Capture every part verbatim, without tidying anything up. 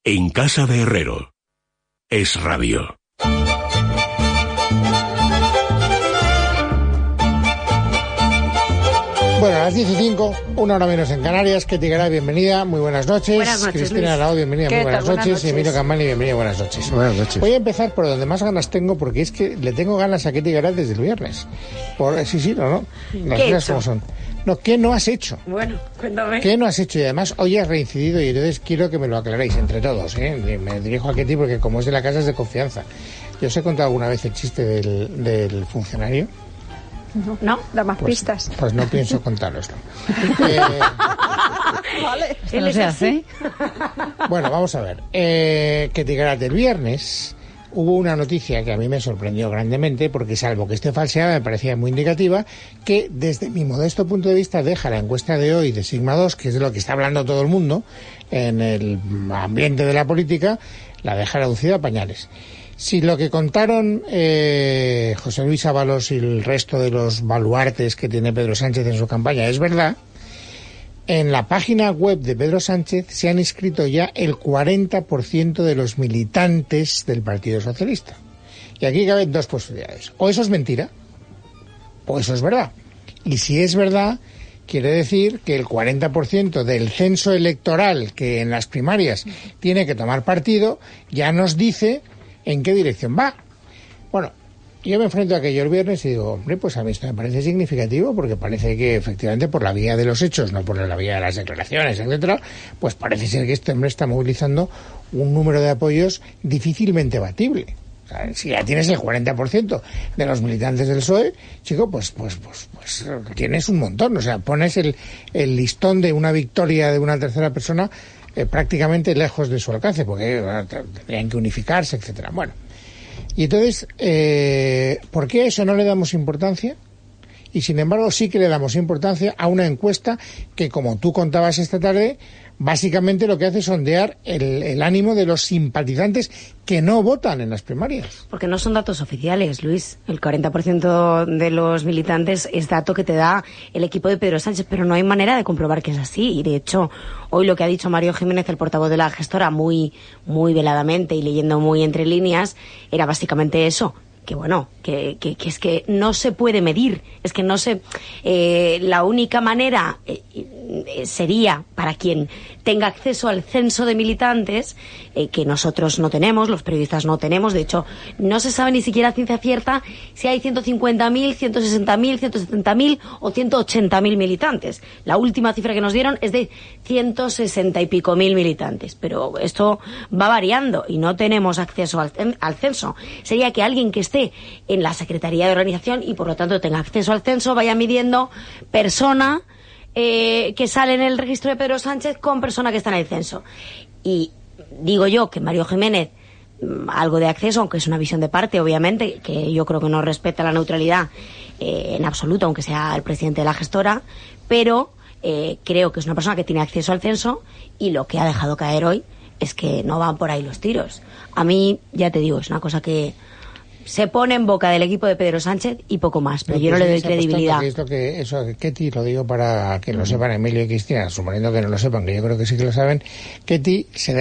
En casa de Herrero. Es Radio. Bueno, a las diez y cinco, una hora menos en Canarias. Ketty Garay, bienvenida, muy buenas noches. Buenas noches, Cristina Arao, bienvenida, muy buenas noches. noches. Y Emilio Campani, bienvenido, buenas noches. Buenas noches. Voy a empezar por donde más ganas tengo, porque es que le tengo ganas a Ketty Garay desde el viernes. Por, sí, sí, no, no. Las cosas como son. No, ¿qué no has hecho? Bueno, cuéntame. ¿Qué no has hecho? Y además hoy has reincidido y entonces quiero que me lo aclaréis entre todos, ¿eh? Me dirijo a Ketty porque como es de la casa es de confianza. Yo os he contado alguna vez el chiste del, del funcionario. No, no, da más pues, pistas. Pues no pienso contaroslo. eh, vale. ¿Qué no se hace? Bueno, vamos a ver. Eh, Ketty Garay, del viernes hubo una noticia que a mí me sorprendió grandemente, porque salvo que esté falseada, me parecía muy indicativa, que desde mi modesto punto de vista deja la encuesta de hoy de Sigma dos, que es de lo que está hablando todo el mundo en el ambiente de la política, la deja reducida a pañales. Si lo que contaron eh, José Luis Ábalos y el resto de los baluartes que tiene Pedro Sánchez en su campaña es verdad, en la página web de Pedro Sánchez se han inscrito ya el cuarenta por ciento de los militantes del Partido Socialista. Y aquí caben dos posibilidades. O eso es mentira, o eso es verdad. Y si es verdad, quiere decir que el cuarenta por ciento del censo electoral que en las primarias tiene que tomar partido ya nos dice en qué dirección va. Bueno, yo me enfrento a aquello el viernes y digo, hombre, pues a mí esto me parece significativo, porque parece que efectivamente por la vía de los hechos, no por la vía de las declaraciones, etcétera, pues parece ser que este hombre está movilizando un número de apoyos difícilmente batible. O sea, si ya tienes el cuarenta por ciento de los militantes del P S O E, chico, pues pues pues pues tienes un montón. O sea, pones el, el listón de una victoria de una tercera persona eh, prácticamente lejos de su alcance, porque bueno, tendrían que unificarse, etcétera. Bueno. Y entonces, eh, ¿por qué a eso no le damos importancia? Y sin embargo sí que le damos importancia a una encuesta que, como tú contabas esta tarde, básicamente lo que hace es sondear el, el ánimo de los simpatizantes que no votan en las primarias. Porque no son datos oficiales, Luis. El cuarenta por ciento de los militantes es dato que te da el equipo de Pedro Sánchez, pero no hay manera de comprobar que es así. Y de hecho, hoy lo que ha dicho Mario Jiménez, el portavoz de la gestora, muy, muy veladamente y leyendo muy entre líneas, era básicamente eso. Que bueno, que, que, que es que no se puede medir, es que no se... Eh, la única manera eh, eh, sería para quien tenga acceso al censo de militantes, eh, que nosotros no tenemos, los periodistas no tenemos, de hecho no se sabe ni siquiera a ciencia cierta si hay ciento cincuenta mil, ciento sesenta mil, ciento setenta mil o ciento ochenta mil militantes. La última cifra que nos dieron es de ciento sesenta y pico mil militantes, pero esto va variando y no tenemos acceso al, al censo. Sería que alguien que esté en la Secretaría de Organización y por lo tanto tenga acceso al censo vaya midiendo persona eh, que sale en el registro de Pedro Sánchez con persona que está en el censo. Y digo yo que Mario Jiménez algo de acceso, aunque es una visión de parte, obviamente, que yo creo que no respeta la neutralidad eh, en absoluto, aunque sea el presidente de la gestora, pero eh, creo que es una persona que tiene acceso al censo y lo que ha dejado caer hoy es que no van por ahí los tiros. A mí, ya te digo, es una cosa que se pone en boca del equipo de Pedro Sánchez y poco más, pero, pero yo no le doy credibilidad. Que esto que, eso, Ketty, lo digo para que lo sepan Emilio y Cristina, suponiendo que no lo sepan, que yo creo que sí que lo saben, Ketty se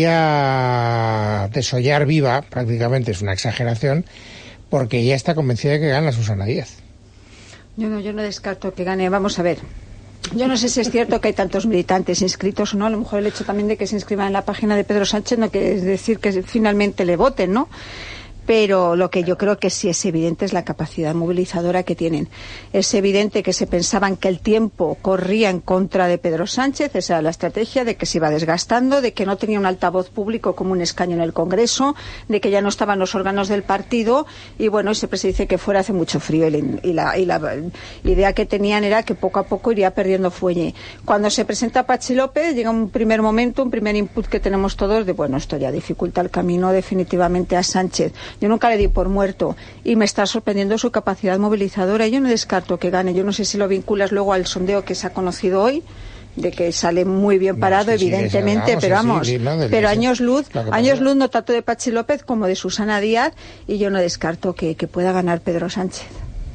dejaría desollar viva, prácticamente es una exageración, porque ya está convencida de que gana Susana Díaz. Yo no, yo no descarto que gane, vamos a ver. Yo no sé si es cierto que hay tantos militantes inscritos o no, a lo mejor el hecho también de que se inscriban en la página de Pedro Sánchez no quiere decir que finalmente le voten, ¿no? Pero lo que yo creo que sí es evidente es la capacidad movilizadora que tienen. Es evidente que se pensaban que el tiempo corría en contra de Pedro Sánchez, esa era la estrategia, de que se iba desgastando, de que no tenía un altavoz público como un escaño en el Congreso, de que ya no estaban los órganos del partido, y bueno, y siempre se dice que fuera hace mucho frío, y la, y la idea que tenían era que poco a poco iría perdiendo fuelle. Cuando se presenta Patxi López, llega un primer momento, un primer input que tenemos todos de, bueno, esto ya dificulta el camino definitivamente a Sánchez. Yo nunca le di por muerto y me está sorprendiendo su capacidad movilizadora. Yo no descarto que gane. Yo no sé si lo vinculas luego al sondeo que se ha conocido hoy, de que sale muy bien parado, no, sí, evidentemente, sí, pero vamos, sí, sí, no, pero años luz, años luz no tanto de Patxi López como de Susana Díaz, y yo no descarto que, que pueda ganar Pedro Sánchez.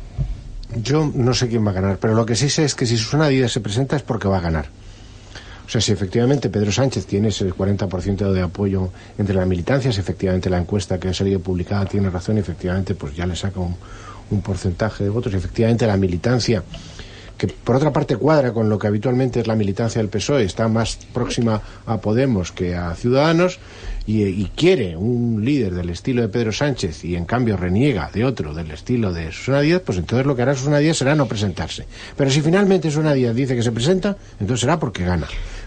Yo no sé quién va a ganar, pero lo que sí sé es que si Susana Díaz se presenta es porque va a ganar. O sea, si efectivamente Pedro Sánchez tiene ese cuarenta por ciento de apoyo entre la militancia, si efectivamente la encuesta que ha salido publicada tiene razón, y efectivamente pues ya le saca un, un porcentaje de votos, y efectivamente la militancia, que por otra parte cuadra con lo que habitualmente es la militancia del P S O E, está más próxima a Podemos que a Ciudadanos, y, y quiere un líder del estilo de Pedro Sánchez y en cambio reniega de otro del estilo de Susana Díaz, pues entonces lo que hará Susana Díaz será no presentarse. Pero si finalmente Susana Díaz dice que se presenta, entonces será porque gana.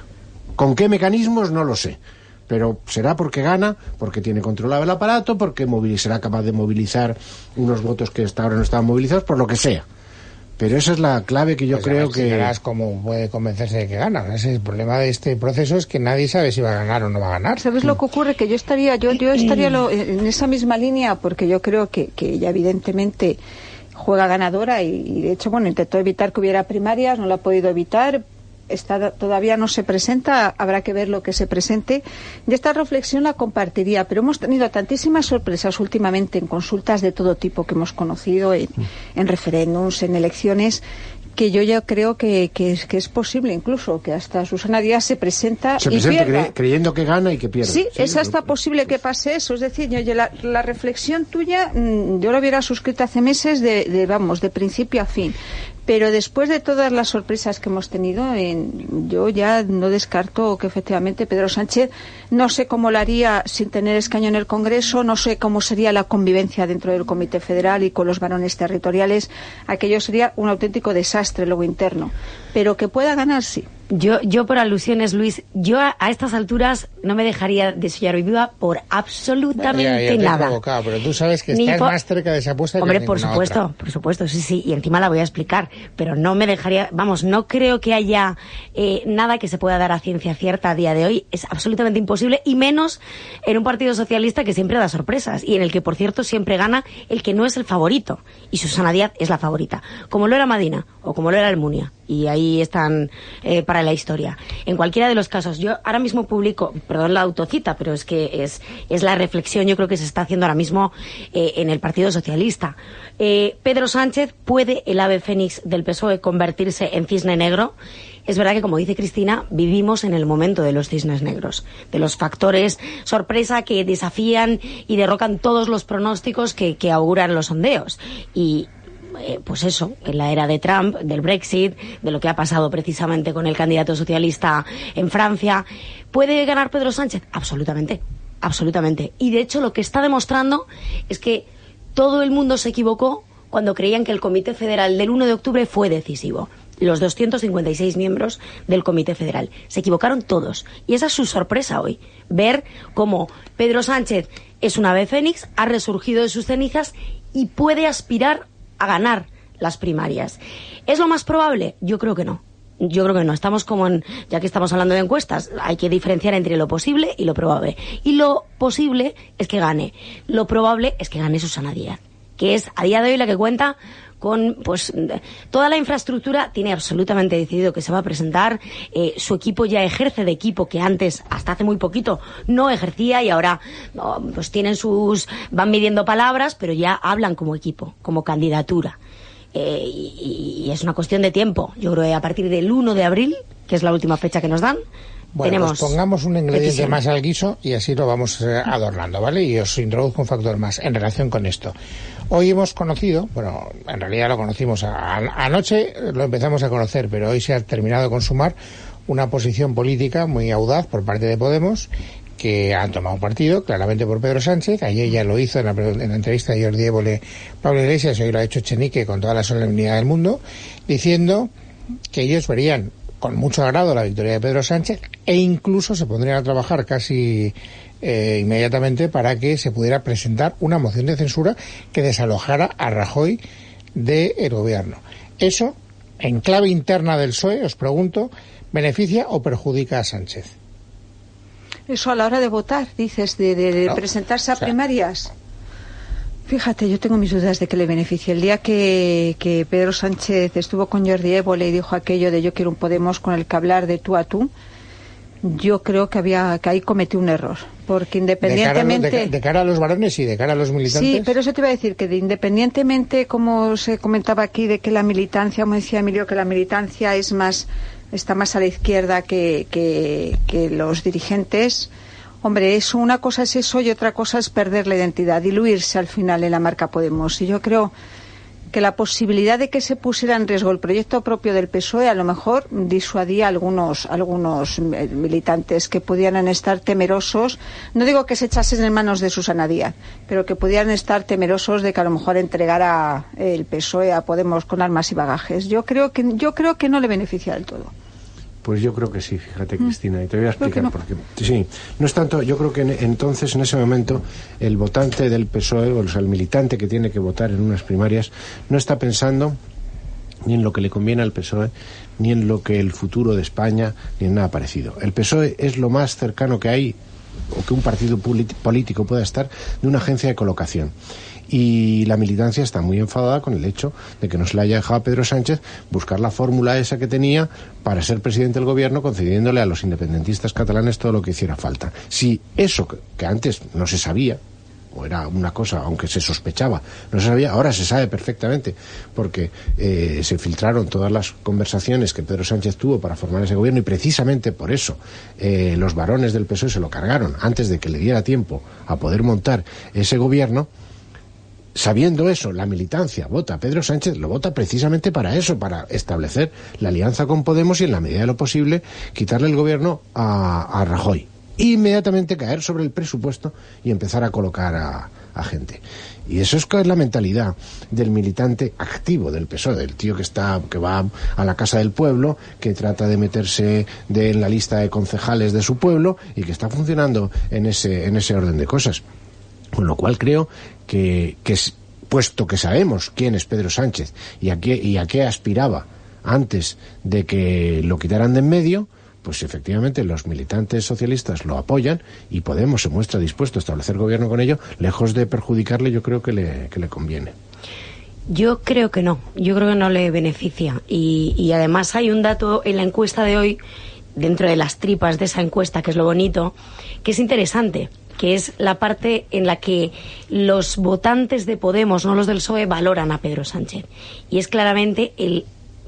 ¿Con qué mecanismos? No lo sé. Pero será porque gana, porque tiene controlado el aparato, porque será capaz de movilizar unos votos que hasta ahora no estaban movilizados, por lo que sea. Pero esa es la clave que yo pues creo que... Verás cómo puede convencerse de que gana. Ese es el problema de este proceso, es que nadie sabe si va a ganar o no va a ganar. ¿Sabes lo que ocurre? Que yo estaría yo yo estaría lo, en esa misma línea, porque yo creo que, que ella evidentemente juega ganadora y, y de hecho, bueno, intentó evitar que hubiera primarias, no lo ha podido evitar. Está, todavía no se presenta, habrá que ver lo que se presente. Y esta reflexión la compartiría, pero hemos tenido tantísimas sorpresas últimamente en consultas de todo tipo que hemos conocido, en, en referéndums, en elecciones, que yo ya creo que, que, es, que es posible incluso que hasta Susana Díaz se presenta se y presente pierda. Cre creyendo que gana y que pierde. Sí, sí, es hasta pero... posible que pase eso. Es decir, yo, yo, la, la reflexión tuya yo la hubiera suscrito hace meses de, de vamos, de principio a fin. Pero después de todas las sorpresas que hemos tenido, en, yo ya no descarto que efectivamente Pedro Sánchez, no sé cómo lo haría sin tener escaño en el Congreso, no sé cómo sería la convivencia dentro del Comité Federal y con los varones territoriales. Aquello sería un auténtico desastre luego interno. Pero que pueda ganar, sí. Yo, yo por alusiones, Luis, yo a, a estas alturas no me dejaría desollar viva por absolutamente ya, ya te he nada. Provocado, pero tú sabes que Ni estás por... más cerca de esa apuesta Hombre, que por supuesto, otra. por supuesto, sí, sí, y encima la voy a explicar, pero no me dejaría, vamos, no creo que haya eh, nada que se pueda dar a ciencia cierta a día de hoy, es absolutamente imposible, y menos en un partido socialista que siempre da sorpresas, y en el que, por cierto, siempre gana el que no es el favorito, y Susana Díaz es la favorita, como lo era Madina, o como lo era Almunia, y ahí están eh, para la historia. En cualquiera de los casos, yo ahora mismo publico, perdón la autocita, pero es que es, es la reflexión, yo creo que se está haciendo ahora mismo eh, en el Partido Socialista. Eh, Pedro Sánchez, ¿puede el ave fénix del P S O E convertirse en cisne negro? Es verdad que, como dice Cristina, vivimos en el momento de los cisnes negros, de los factores sorpresa que desafían y derrocan todos los pronósticos que, que auguran los sondeos. Y Eh, pues eso, en la era de Trump, del Brexit, de lo que ha pasado precisamente con el candidato socialista en Francia. ¿Puede ganar Pedro Sánchez? Absolutamente, absolutamente. Y de hecho lo que está demostrando es que todo el mundo se equivocó cuando creían que el Comité Federal del uno de octubre fue decisivo. Los doscientos cincuenta y seis miembros del Comité Federal. Se equivocaron todos. Y esa es su sorpresa hoy. Ver cómo Pedro Sánchez es un ave fénix, ha resurgido de sus cenizas y puede aspirar a ganar las primarias. ¿Es lo más probable? Yo creo que no. Yo creo que no. Estamos como en, ya que estamos hablando de encuestas, hay que diferenciar entre lo posible y lo probable. Y lo posible es que gane. Lo probable es que gane Susana Díaz, que es a día de hoy la que cuenta con, pues, toda la infraestructura, tiene absolutamente decidido que se va a presentar, eh, su equipo ya ejerce de equipo que antes, hasta hace muy poquito, no ejercía y ahora, oh, pues tienen sus, van midiendo palabras, pero ya hablan como equipo, como candidatura. Eh, y, y es una cuestión de tiempo. Yo creo que a partir del uno de abril, que es la última fecha que nos dan, bueno, tenemos pues pongamos un ingrediente decisión. más al guiso y así lo vamos eh, adornando, ¿vale? Y os introduzco un factor más en relación con esto. Hoy hemos conocido, bueno, en realidad lo conocimos a, a, anoche, lo empezamos a conocer, pero hoy se ha terminado de consumar una posición política muy audaz por parte de Podemos, que han tomado partido claramente por Pedro Sánchez. Ayer ya lo hizo en la, en la entrevista de Jordi Évole, Pablo Iglesias, hoy lo ha hecho Echenique con toda la solemnidad del mundo, diciendo que ellos verían con mucho agrado la victoria de Pedro Sánchez e incluso se pondrían a trabajar casi eh, inmediatamente para que se pudiera presentar una moción de censura que desalojara a Rajoy del gobierno. Eso, en clave interna del P S O E, os pregunto, ¿beneficia o perjudica a Sánchez? Eso a la hora de votar, dices, de, de, de no, presentarse a o sea, primarias. Fíjate, yo tengo mis dudas de que le beneficie. El día que, que Pedro Sánchez estuvo con Jordi Évole y dijo aquello de yo quiero un Podemos con el que hablar de tú a tú, yo creo que había que ahí cometió un error, porque independientemente... De cara, a, de, de cara a los varones y de cara a los militantes... Sí, pero eso te iba a decir, que de, independientemente, como se comentaba aquí, de que la militancia, como decía Emilio, que la militancia es más... está más a la izquierda que, que, que los dirigentes. Hombre, eso, una cosa es eso y otra cosa es perder la identidad, diluirse al final en la marca Podemos. Y yo creo que la posibilidad de que se pusiera en riesgo el proyecto propio del P S O E a lo mejor disuadía a algunos, algunos militantes que pudieran estar temerosos, no digo que se echasen en manos de Susana Díaz, pero que pudieran estar temerosos de que a lo mejor entregara el P S O E a Podemos con armas y bagajes. Yo creo que, yo creo que no le beneficia del todo. Pues yo creo que sí, fíjate, Cristina, y te voy a explicar no. por qué. Sí, no es tanto, yo creo que en, entonces, en ese momento, el votante del P S O E, o sea, el militante que tiene que votar en unas primarias, no está pensando ni en lo que le conviene al P S O E, ni en lo que el futuro de España, ni en nada parecido. El P S O E es lo más cercano que hay, o que un partido político pueda estar, de una agencia de colocación. Y la militancia está muy enfadada con el hecho de que no se le haya dejado a Pedro Sánchez buscar la fórmula esa que tenía para ser presidente del gobierno, concediéndole a los independentistas catalanes todo lo que hiciera falta. Si eso que, que antes no se sabía, o era una cosa, aunque se sospechaba, no se sabía, ahora se sabe perfectamente, porque eh, se filtraron todas las conversaciones que Pedro Sánchez tuvo para formar ese gobierno, y precisamente por eso eh, los varones del P S O E se lo cargaron antes de que le diera tiempo a poder montar ese gobierno. Sabiendo eso, la militancia vota a Pedro Sánchez, lo vota precisamente para eso, para establecer la alianza con Podemos y, en la medida de lo posible, quitarle el gobierno a, a Rajoy. Inmediatamente caer sobre el presupuesto y empezar a colocar a, a gente. Y eso es que es la mentalidad del militante activo del P S O E, del tío que está, que va a la casa del pueblo, que trata de meterse de, en la lista de concejales de su pueblo, y que está funcionando en ese, en ese orden de cosas. Con lo cual creo que, que puesto que sabemos quién es Pedro Sánchez y a qué, y a qué aspiraba antes de que lo quitaran de en medio, pues efectivamente los militantes socialistas lo apoyan, y Podemos se muestra dispuesto a establecer gobierno con ello. Lejos de perjudicarle, yo creo que le, que le conviene. Yo creo que no, yo creo que no le beneficia. Y, y además hay un dato en la encuesta de hoy, dentro de las tripas de esa encuesta, que es lo bonito, que es interesante, que es la parte en la que los votantes de Podemos, no los del P S O E, valoran a Pedro Sánchez. Y es claramente el,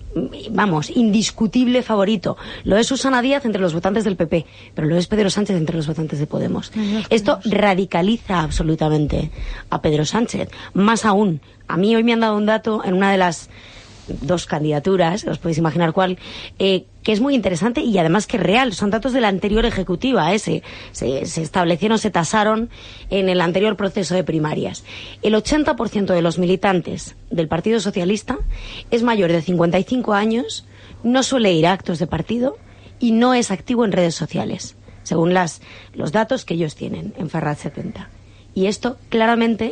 vamos, indiscutible favorito. Lo es Susana Díaz entre los votantes del P P, pero lo es Pedro Sánchez entre los votantes de Podemos. Esto radicaliza absolutamente a Pedro Sánchez. Más aún, a mí hoy me han dado un dato en una de las dos candidaturas, os podéis imaginar cuál, eh, que es muy interesante y además que es real. Son datos de la anterior ejecutiva, ¿eh? se, se, se establecieron, se tasaron en el anterior proceso de primarias. El ochenta por ciento de los militantes del Partido Socialista es mayor de cincuenta y cinco años, no suele ir a actos de partido y no es activo en redes sociales, según las, los datos que ellos tienen en Ferraz setenta. Y esto claramente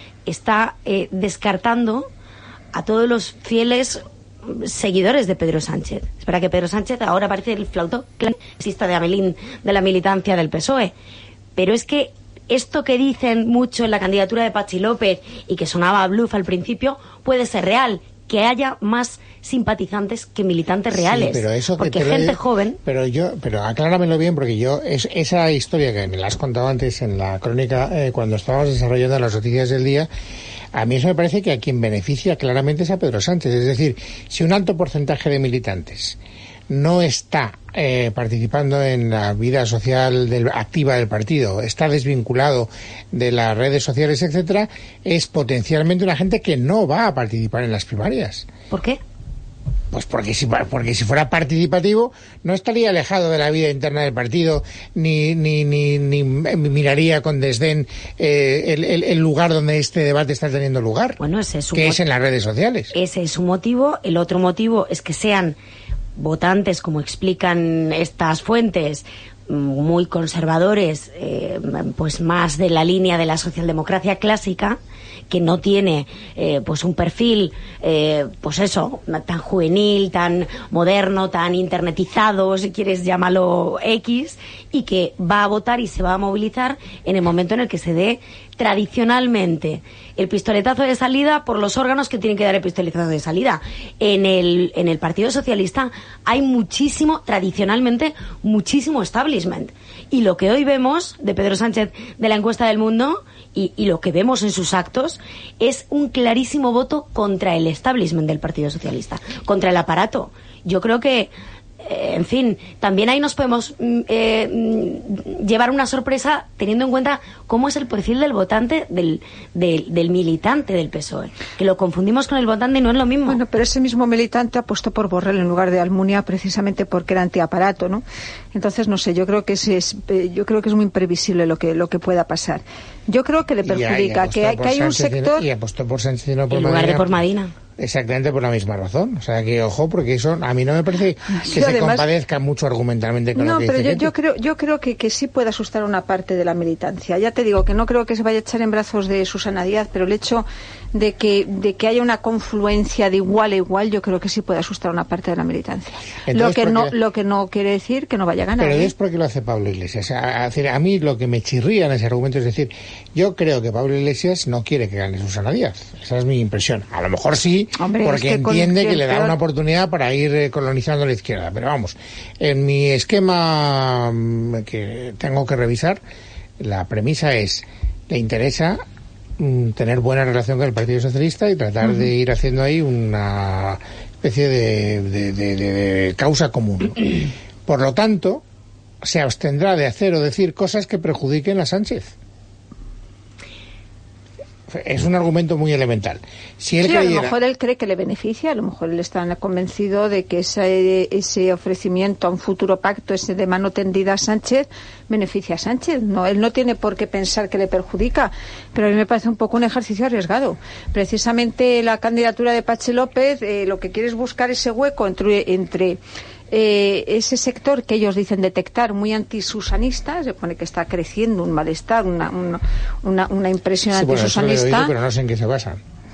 está eh, descartando a todos los fieles seguidores de Pedro Sánchez. Es verdad que Pedro Sánchez ahora parece el flauto clasista de Amelín de la militancia del P S O E, pero es que esto que dicen mucho en la candidatura de Patxi López y que sonaba a bluff al principio puede ser real, que haya más simpatizantes que militantes reales, sí, pero eso que porque gente lo, joven. Pero yo, pero acláramelo bien, porque yo es esa historia que me la has contado antes en la crónica eh, cuando estábamos desarrollando las noticias del día. A mí eso me parece que a quien beneficia claramente es a Pedro Sánchez. Es decir, si un alto porcentaje de militantes no está eh, participando en la vida social del, activa del partido, está desvinculado de las redes sociales, etcétera, es potencialmente una gente que no va a participar en las primarias. ¿Por qué? Pues porque si, porque si fuera participativo no estaría alejado de la vida interna del partido, ni ni ni, ni miraría con desdén eh, el, el, el lugar donde este debate está teniendo lugar, bueno, ese es su que es en las redes sociales. Ese es su motivo. El otro motivo es que sean votantes, como explican estas fuentes, muy conservadores, eh, pues más de la línea de la socialdemocracia clásica, que no tiene eh, pues un perfil eh, pues eso, tan juvenil, tan moderno, tan internetizado, si quieres llamarlo X, y que va a votar y se va a movilizar en el momento en el que se dé tradicionalmente el pistoletazo de salida por los órganos que tienen que dar el pistoletazo de salida. En el, en el Partido Socialista hay muchísimo, tradicionalmente, muchísimo establishment. Y lo que hoy vemos de Pedro Sánchez de la encuesta del Mundo y, y lo que vemos en sus actos es un clarísimo voto contra el establishment del Partido Socialista, contra el aparato. Yo creo que eh, en fin, también ahí nos podemos eh, llevar una sorpresa teniendo en cuenta cómo es el perfil del votante, del, del, del militante del P S O E, que lo confundimos con el votante y no es lo mismo. Bueno, pero ese mismo militante apostó por Borrell en lugar de Almunia precisamente porque era antiaparato, ¿no? Entonces, no sé, yo creo que es, es yo creo que es muy imprevisible lo que lo que pueda pasar. Yo creo que le perjudica, que hay, que hay un sector... Y apostó por Sánchez y no por en lugar Madina, de por Madina. Exactamente por la misma razón. O sea, que ojo, porque eso a mí no me parece que sí, se además, compadezca mucho argumentalmente con no, lo que pero dice yo, yo creo yo creo que, que sí puede asustar a una parte de la militancia. Ya te digo que no creo que se vaya a echar en brazos de Susana Díaz, pero el hecho de que de que haya una confluencia de igual a igual, yo creo que sí puede asustar a una parte de la militancia. Entonces, lo que no lo que no quiere decir que no vaya a ganar. Pero ¿eh? es porque lo hace Pablo Iglesias. A, a, a mí lo que me chirría en ese argumento es decir, yo creo que Pablo Iglesias no quiere que gane Susana Díaz. Esa es mi impresión. A lo mejor sí, Hombre, porque es que entiende que le da una oportunidad para ir colonizando la izquierda. Pero vamos, en mi esquema que tengo que revisar, la premisa es, le interesa mm, tener buena relación con el Partido Socialista y tratar uh-huh. de ir haciendo ahí una especie de, de, de, de, de causa común. Por lo tanto, se abstendrá de hacer o decir cosas que perjudiquen a Sánchez. Es un argumento muy elemental. Si él sí, creyera... a lo mejor él cree que le beneficia, a lo mejor él está convencido de que ese, ese ofrecimiento a un futuro pacto, ese de mano tendida a Sánchez, beneficia a Sánchez. No, él no tiene por qué pensar que le perjudica, pero a mí me parece un poco un ejercicio arriesgado. Precisamente la candidatura de Patxi López, eh, lo que quiere es buscar ese hueco entre... entre Eh, ese sector que ellos dicen detectar muy antisusanista, se pone que está creciendo un malestar, una, una, una, una impresión sí, antisusanista. Bueno, eso lo he oído, pero no sé en qué se basan.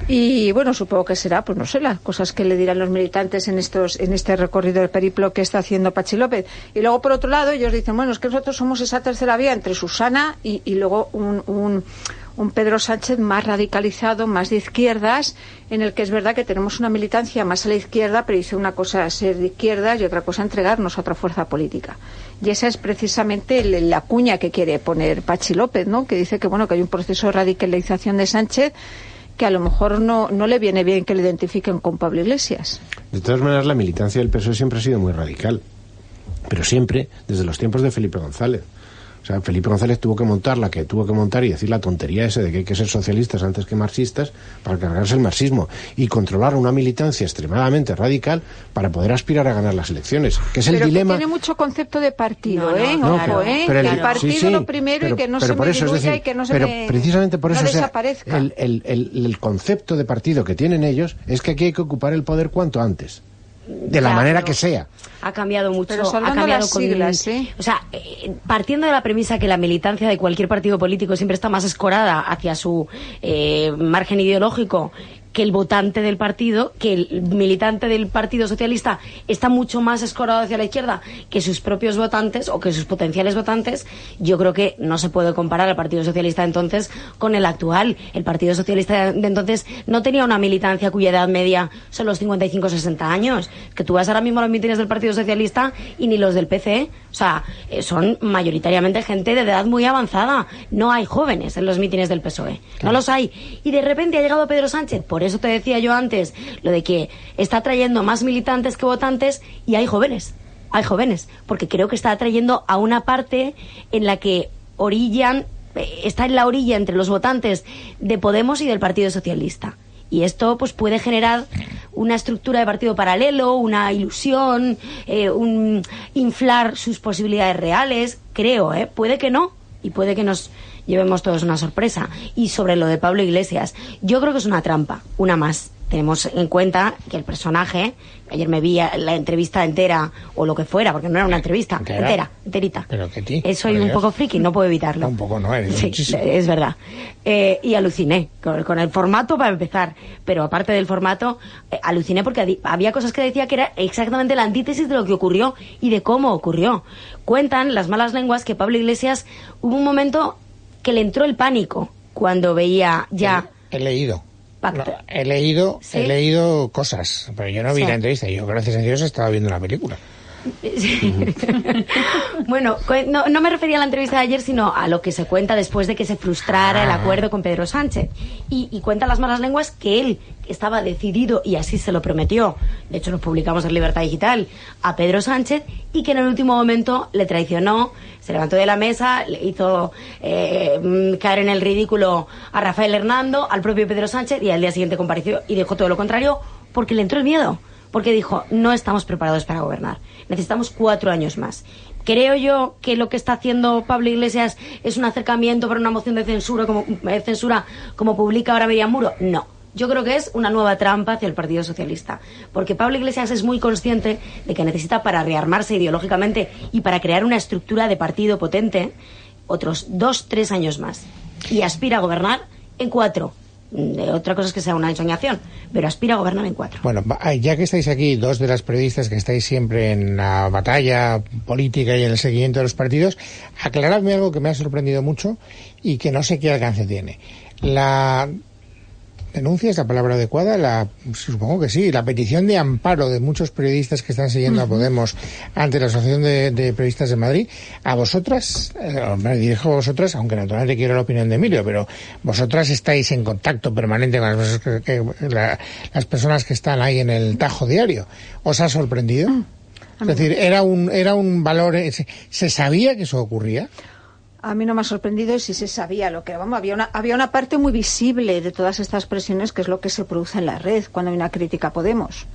Y bueno, supongo que será, pues no sé, las cosas que le dirán los militantes en estos en este recorrido del periplo que está haciendo Patxi López. Y luego, por otro lado, ellos dicen, bueno, es que nosotros somos esa tercera vía entre Susana y, y luego un... un un Pedro Sánchez más radicalizado, más de izquierdas, en el que es verdad que tenemos una militancia más a la izquierda, pero dice una cosa ser de izquierdas y otra cosa entregarnos a otra fuerza política. Y esa es precisamente la cuña que quiere poner Patxi López, ¿no? Que dice que bueno que hay un proceso de radicalización de Sánchez que a lo mejor no, no le viene bien que le identifiquen con Pablo Iglesias. De todas maneras, la militancia del P S O E siempre ha sido muy radical, pero siempre desde los tiempos de Felipe González. O sea, Felipe González tuvo que montar la que tuvo que montar y decir la tontería ese de que hay que ser socialistas antes que marxistas para cargarse el marxismo y controlar una militancia extremadamente radical para poder aspirar a ganar las elecciones, que es el pero dilema. Pero tiene mucho concepto de partido, no, no, ¿eh? No, Ojo, claro, ¿eh? Pero el, que el partido sí, sí, lo primero pero, y que no pero se por me eso, es decir, y que no se pero me, precisamente por eso no o sea, desaparezca. El, el, el, el concepto de partido que tienen ellos es que aquí hay que ocupar el poder cuanto antes. De la ya, manera que sea. Ha cambiado mucho. Pero ha cambiado las con, siglas, ¿eh? O sea, eh, partiendo de la premisa que la militancia de cualquier partido político siempre está más escorada hacia su eh, margen ideológico que el votante del partido, que el militante del Partido Socialista está mucho más escorado hacia la izquierda que sus propios votantes o que sus potenciales votantes, yo creo que no se puede comparar al Partido Socialista de entonces con el actual. El Partido Socialista de entonces no tenía una militancia cuya edad media son los cincuenta y cinco a sesenta años. Que tú vas ahora mismo a los mítines del Partido Socialista y ni los del P C. O sea, son mayoritariamente gente de edad muy avanzada. No hay jóvenes en los mítines del P S O E. No los hay. Y de repente ha llegado Pedro Sánchez. Por eso te decía yo antes lo de que está trayendo más militantes que votantes y hay jóvenes, hay jóvenes, porque creo que está atrayendo a una parte en la que orillan, está en la orilla entre los votantes de Podemos y del Partido Socialista. Y esto pues puede generar una estructura de partido paralelo, una ilusión, eh, un inflar sus posibilidades reales, creo, ¿eh? Puede que no, y puede que nos llevemos todos una sorpresa. Y sobre lo de Pablo Iglesias, yo creo que es una trampa, una más. Tenemos en cuenta que el personaje, ayer me vi la entrevista entera, o lo que fuera, porque no era una entrevista, ¿Entera? entera, enterita. Pero que ti. Eh, soy un poco friki, no puedo evitarlo. Un poco no eres, sí, muchísimo. Es verdad. Eh, y aluciné con, con el formato para empezar, pero aparte del formato, eh, aluciné porque había cosas que decía que era exactamente la antítesis de lo que ocurrió y de cómo ocurrió. Cuentan las malas lenguas que Pablo Iglesias hubo un momento que le entró el pánico cuando veía ya... He, he leído. No, he leído ¿Sí? he leído cosas, pero yo no vi sí. la entrevista. Yo, gracias a Dios, estaba viendo la película. Bueno, no, no me refería a la entrevista de ayer, sino a lo que se cuenta después de que se frustrara el acuerdo con Pedro Sánchez. Y, y cuentan las malas lenguas que él estaba decidido, y así se lo prometió, de hecho lo publicamos en Libertad Digital, a Pedro Sánchez, y que en el último momento le traicionó, se levantó de la mesa, le hizo eh, caer en el ridículo a Rafael Hernando, al propio Pedro Sánchez, y al día siguiente compareció y dijo todo lo contrario, porque le entró el miedo. Porque dijo, no estamos preparados para gobernar. Necesitamos cuatro años más. Creo yo que lo que está haciendo Pablo Iglesias es un acercamiento para una moción de censura como, eh, censura como publica ahora Miriam Muro. No. Yo creo que es una nueva trampa hacia el Partido Socialista. Porque Pablo Iglesias es muy consciente de que necesita, para rearmarse ideológicamente y para crear una estructura de partido potente, otros dos, tres años más. Y aspira a gobernar en cuatro. De otra cosa es que sea una ensoñación, pero aspira a gobernar en cuatro. Bueno, ya que estáis aquí, dos de las periodistas que estáis siempre en la batalla política y en el seguimiento de los partidos, aclaradme algo que me ha sorprendido mucho y que no sé qué alcance tiene. La denuncia es la palabra adecuada, la supongo que sí, la petición de amparo de muchos periodistas que están siguiendo a Podemos ante la Asociación de, de Periodistas de Madrid. A vosotras, eh, me dirijo a vosotras, aunque naturalmente quiero la opinión de Emilio, pero vosotras estáis en contacto permanente con las, que, que, la, las personas que están ahí en el Tajo Diario. ¿Os ha sorprendido? Es decir, ¿era un, era un valor, se, se sabía que eso ocurría? A mí no me ha sorprendido si se sabía lo que... Vamos, había una, había una parte muy visible de todas estas presiones, que es lo que se produce en la red cuando hay una crítica a Podemos.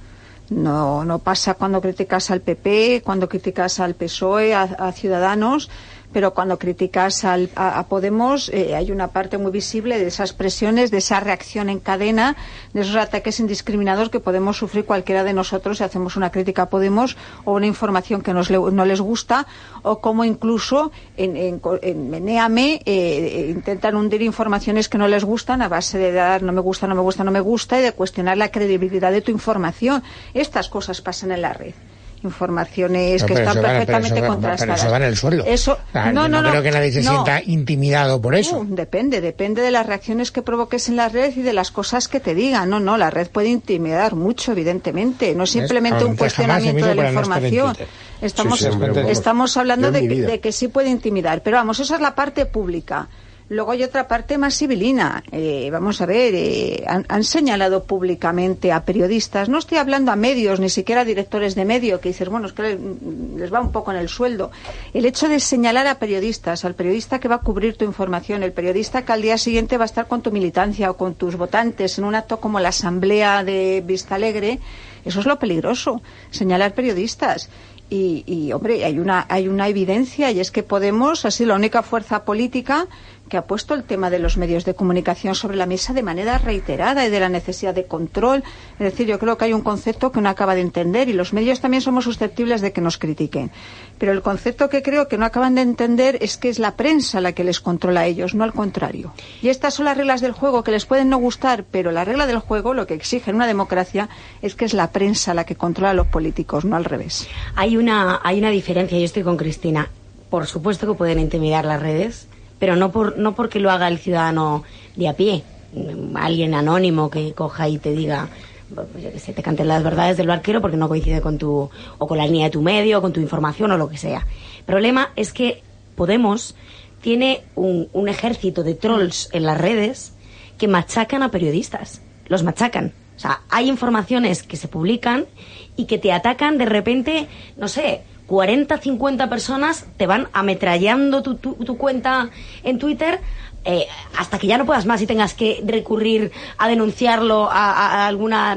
No, no pasa cuando criticas al P P, cuando criticas al P S O E, a, a Ciudadanos, pero cuando criticas al, a, a Podemos eh, hay una parte muy visible de esas presiones, de esa reacción en cadena, de esos ataques indiscriminados que podemos sufrir cualquiera de nosotros si hacemos una crítica a Podemos o una información que nos le, no les gusta, o como incluso en, en, en Menéame eh, intentan hundir informaciones que no les gustan a base de dar no me gusta, no me gusta, no me gusta y de cuestionar la credibilidad de tu información. Estas cosas pasan en la red. Informaciones no, que están perfectamente van, contrastadas. Pero eso va en el suelo. Eso, ah, no, no, no, no creo que nadie se no. sienta intimidado por eso. Uh, depende, depende de las reacciones que provoques en la red y de las cosas que te digan. No, no, la red puede intimidar mucho, evidentemente. No es simplemente un cuestionamiento de la información. No estamos, sí, sí, estamos hablando de que, de que sí puede intimidar. Pero vamos, esa es la parte pública. Luego hay otra parte más civilina. Eh, vamos a ver, eh, han, han señalado públicamente a periodistas, no estoy hablando a medios, ni siquiera a directores de medio, que dicen, bueno, es que les, les va un poco en el sueldo. El hecho de señalar a periodistas, al periodista que va a cubrir tu información, el periodista que al día siguiente va a estar con tu militancia o con tus votantes en un acto como la Asamblea de Vistalegre, eso es lo peligroso, señalar periodistas. Y, y hombre, hay una, hay una evidencia, y es que Podemos ha sido la única fuerza política que ha puesto el tema de los medios de comunicación sobre la mesa de manera reiterada y de la necesidad de control. Es decir, yo creo que hay un concepto que uno acaba de entender, y los medios también somos susceptibles de que nos critiquen. Pero el concepto que creo que no acaban de entender es que es la prensa la que les controla a ellos, no al contrario. Y estas son las reglas del juego que les pueden no gustar, pero la regla del juego, lo que exige en una democracia, es que es la prensa la que controla a los políticos, no al revés. Hay una, hay una diferencia, yo estoy con Cristina. Por supuesto que pueden intimidar las redes, pero no por no porque lo haga el ciudadano de a pie, alguien anónimo que coja y te diga, pues yo que sé, te cante las verdades del barquero porque no coincide con tu, o con la línea de tu medio, o con tu información o lo que sea. El problema es que Podemos tiene un, un ejército de trolls en las redes que machacan a periodistas, los machacan. O sea, hay informaciones que se publican y que te atacan de repente, no sé, cuarenta, cincuenta personas te van ametrallando tu, tu, tu cuenta en Twitter eh, hasta que ya no puedas más y tengas que recurrir a denunciarlo a, a alguna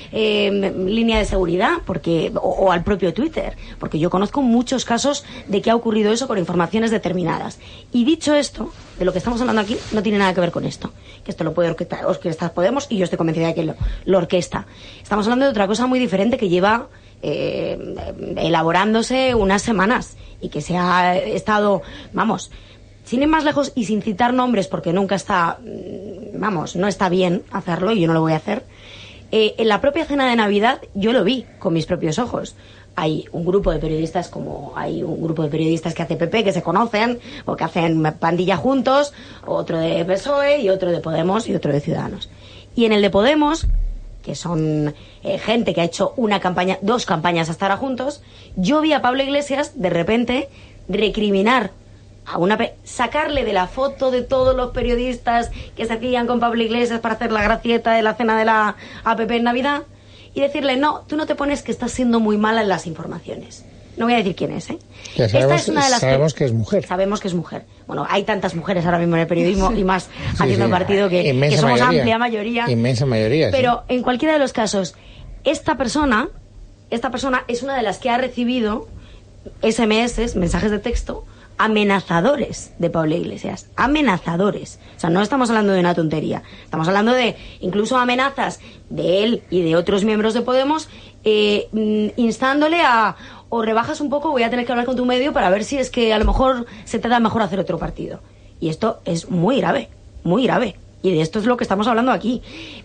eh, línea de seguridad porque o, o al propio Twitter, porque yo conozco muchos casos de que ha ocurrido eso con informaciones determinadas. Y dicho esto, de lo que estamos hablando aquí no tiene nada que ver con esto, que esto lo puede orquestar, orquestar Podemos, y yo estoy convencida de que lo, lo orquesta. Estamos hablando de otra cosa muy diferente que lleva Eh, elaborándose unas semanas y que se ha estado, vamos, sin ir más lejos y sin citar nombres porque nunca está, vamos, no está bien hacerlo y yo no lo voy a hacer. Eh, en la propia cena de Navidad yo lo vi con mis propios ojos. Hay un grupo de periodistas, como hay un grupo de periodistas que hace P P, que se conocen o que hacen pandilla juntos, otro de P S O E y otro de Podemos y otro de Ciudadanos. Y en el de Podemos que son eh, gente que ha hecho una campaña, dos campañas hasta ahora juntos, yo vi a Pablo Iglesias de repente recriminar a una pe- sacarle de la foto de todos los periodistas que se hacían con Pablo Iglesias para hacer la gracieta de la cena de la A P P en Navidad y decirle, no, tú no te pones, que estás siendo muy mala en las informaciones. No voy a decir quién es, ¿eh? Ya sabemos, Esta es una de las sabemos que, que es mujer. Sabemos que es mujer. Bueno, hay tantas mujeres ahora mismo en el periodismo y más Sí, haciendo sí. partido que, Inmensa que somos mayoría. amplia mayoría. Inmensa mayoría, sí. Pero en cualquiera de los casos, esta persona, esta persona es una de las que ha recibido ese eme ese, mensajes de texto, amenazadores de Pablo Iglesias. Amenazadores. O sea, no estamos hablando de una tontería. Estamos hablando de incluso amenazas de él y de otros miembros de Podemos eh, instándole a o rebajas un poco, voy a tener que hablar con tu medio para ver si es que a lo mejor se te da mejor hacer otro partido. Y esto es muy grave, muy grave. Y de esto es lo que estamos hablando aquí.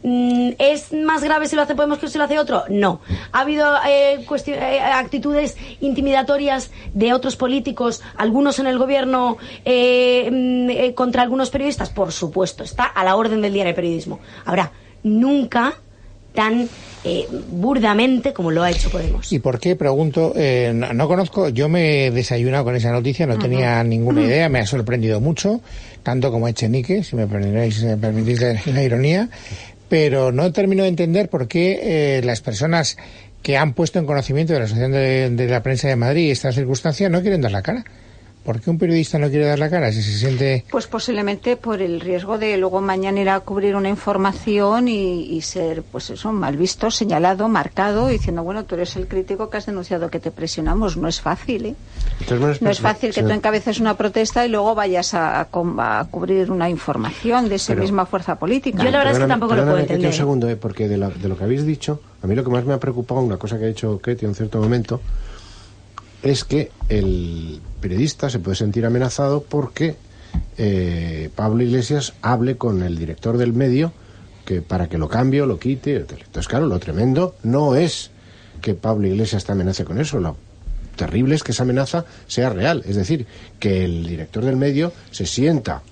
¿Es más grave si lo hace Podemos que si lo hace otro? No. ¿Ha habido eh, cuestion- eh, actitudes intimidatorias de otros políticos, algunos en el gobierno, eh, eh, contra algunos periodistas? Por supuesto, está a la orden del día en el periodismo. Ahora, nunca tan eh, burdamente como lo ha hecho Podemos. ¿Y por qué? Pregunto, eh, no, no conozco, yo me he desayunado con esa noticia, no uh-huh. tenía ninguna idea, me ha sorprendido mucho, tanto como a Echenique, si me permitís, si me permitís la, la ironía, pero no termino de entender por qué eh, las personas que han puesto en conocimiento de la Asociación de, de la Prensa de Madrid esta circunstancia no quieren dar la cara. ¿Por qué un periodista no quiere dar la cara si se siente...? Pues posiblemente por el riesgo de luego mañana ir a cubrir una información y, y ser, pues eso, mal visto, señalado, marcado, diciendo, bueno, tú eres el crítico que has denunciado que te presionamos. No es fácil, ¿eh? Entonces, no es fácil que tú encabeces una protesta y luego vayas a, a, a cubrir una información de esa Pero, misma fuerza política. Yo la verdad es que tampoco lo puedo entender. Un segundo, ¿eh? Porque de, la, de lo que habéis dicho, a mí lo que más me ha preocupado, una cosa que ha dicho Ketty en cierto momento, es que el periodista se puede sentir amenazado porque eh, Pablo Iglesias hable con el director del medio que para que lo cambie o lo quite. Entonces, claro, lo tremendo no es que Pablo Iglesias te amenace con eso, lo terrible es que esa amenaza sea real, es decir, que el director del medio se sienta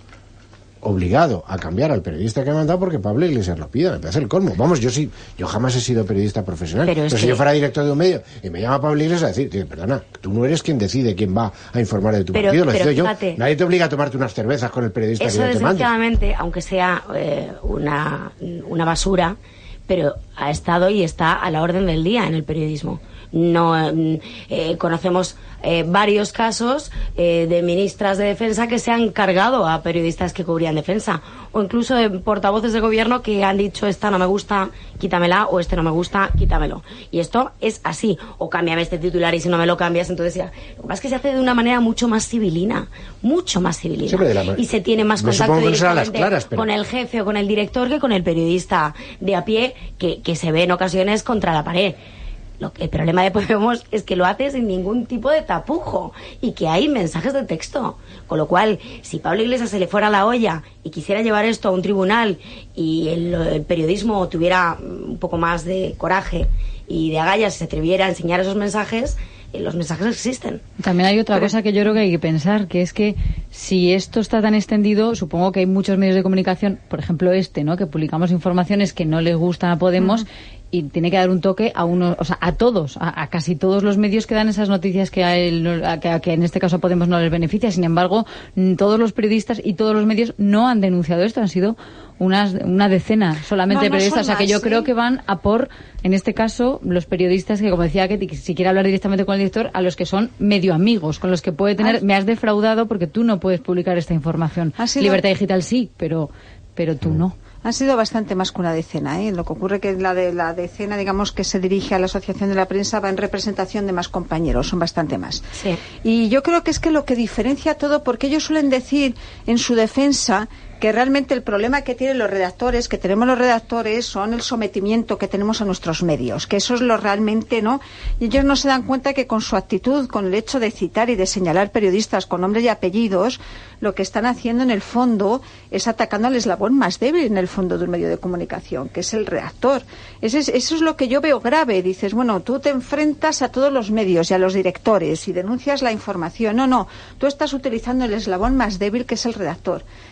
obligado a cambiar al periodista que ha mandado porque Pablo Iglesias lo pida. Me parece el colmo. Vamos, yo sí, yo jamás he sido periodista profesional, pero, pero si que... yo fuera director de un medio y me llama Pablo Iglesias a decir, perdona, tú no eres quien decide quién va a informar de tu pero, partido, lo decido yo. Fíjate, nadie te obliga a tomarte unas cervezas con el periodista eso que yo te mande. Desgraciadamente, aunque sea eh, una, una basura, pero ha estado y está a la orden del día en el periodismo. No eh, conocemos eh, varios casos eh, de ministras de defensa que se han cargado a periodistas que cubrían defensa, o incluso de portavoces de gobierno que han dicho esta no me gusta, quítamela, o este no me gusta, quítamelo. Y esto es así, o cámbiame este titular y si no me lo cambias, entonces ya. Lo que pasa es que se hace de una manera mucho más civilina, mucho más civilina, sí, la... y se tiene más contacto directamente claras, pero... con el jefe o con el director que con el periodista de a pie que, que se ve en ocasiones contra la pared. Lo que, el problema de Podemos es que lo hace sin ningún tipo de tapujo y que hay mensajes de texto. Con lo cual, si Pablo Iglesias se le fuera la olla y quisiera llevar esto a un tribunal y el, el periodismo tuviera un poco más de coraje y de agallas y se atreviera a enseñar esos mensajes, eh, los mensajes existen. También hay otra Pero... cosa que yo creo que hay que pensar, que es que si esto está tan extendido, supongo que hay muchos medios de comunicación, por ejemplo este, ¿no?, que publicamos informaciones que no les gustan a Podemos, uh-huh. y tiene que dar un toque a uno, o sea, a todos, a, a casi todos los medios que dan esas noticias que a, él, a, que, a que en este caso a Podemos no les beneficia. Sin embargo, todos los periodistas y todos los medios no han denunciado esto, han sido unas, una decena solamente de no, no periodistas, o sea, que yo ¿sí? creo que van a por, en este caso, los periodistas que, como decía, que si quiere hablar directamente con el director, a los que son medio amigos, con los que puede tener, ah, me has defraudado porque tú no puedes publicar esta información. Sido... Libertad digital sí, pero, pero tú no. Han sido bastante más que una decena, ¿eh? Lo que ocurre que la de la decena, digamos, que se dirige a la Asociación de la Prensa va en representación de más compañeros, son bastante más. Sí. Y yo creo que es que lo que diferencia todo, porque ellos suelen decir en su defensa que realmente el problema que tienen los redactores, que tenemos los redactores, son el sometimiento que tenemos a nuestros medios, que eso es lo realmente, ¿no? Y ellos no se dan cuenta que con su actitud, con el hecho de citar y de señalar periodistas con nombres y apellidos, lo que están haciendo en el fondo es atacando al eslabón más débil en el fondo de un medio de comunicación, que es el redactor. Eso es, eso es lo que yo veo grave. Dices, bueno, tú te enfrentas a todos los medios y a los directores y denuncias la información. No, no, tú estás utilizando el eslabón más débil, que es el redactor.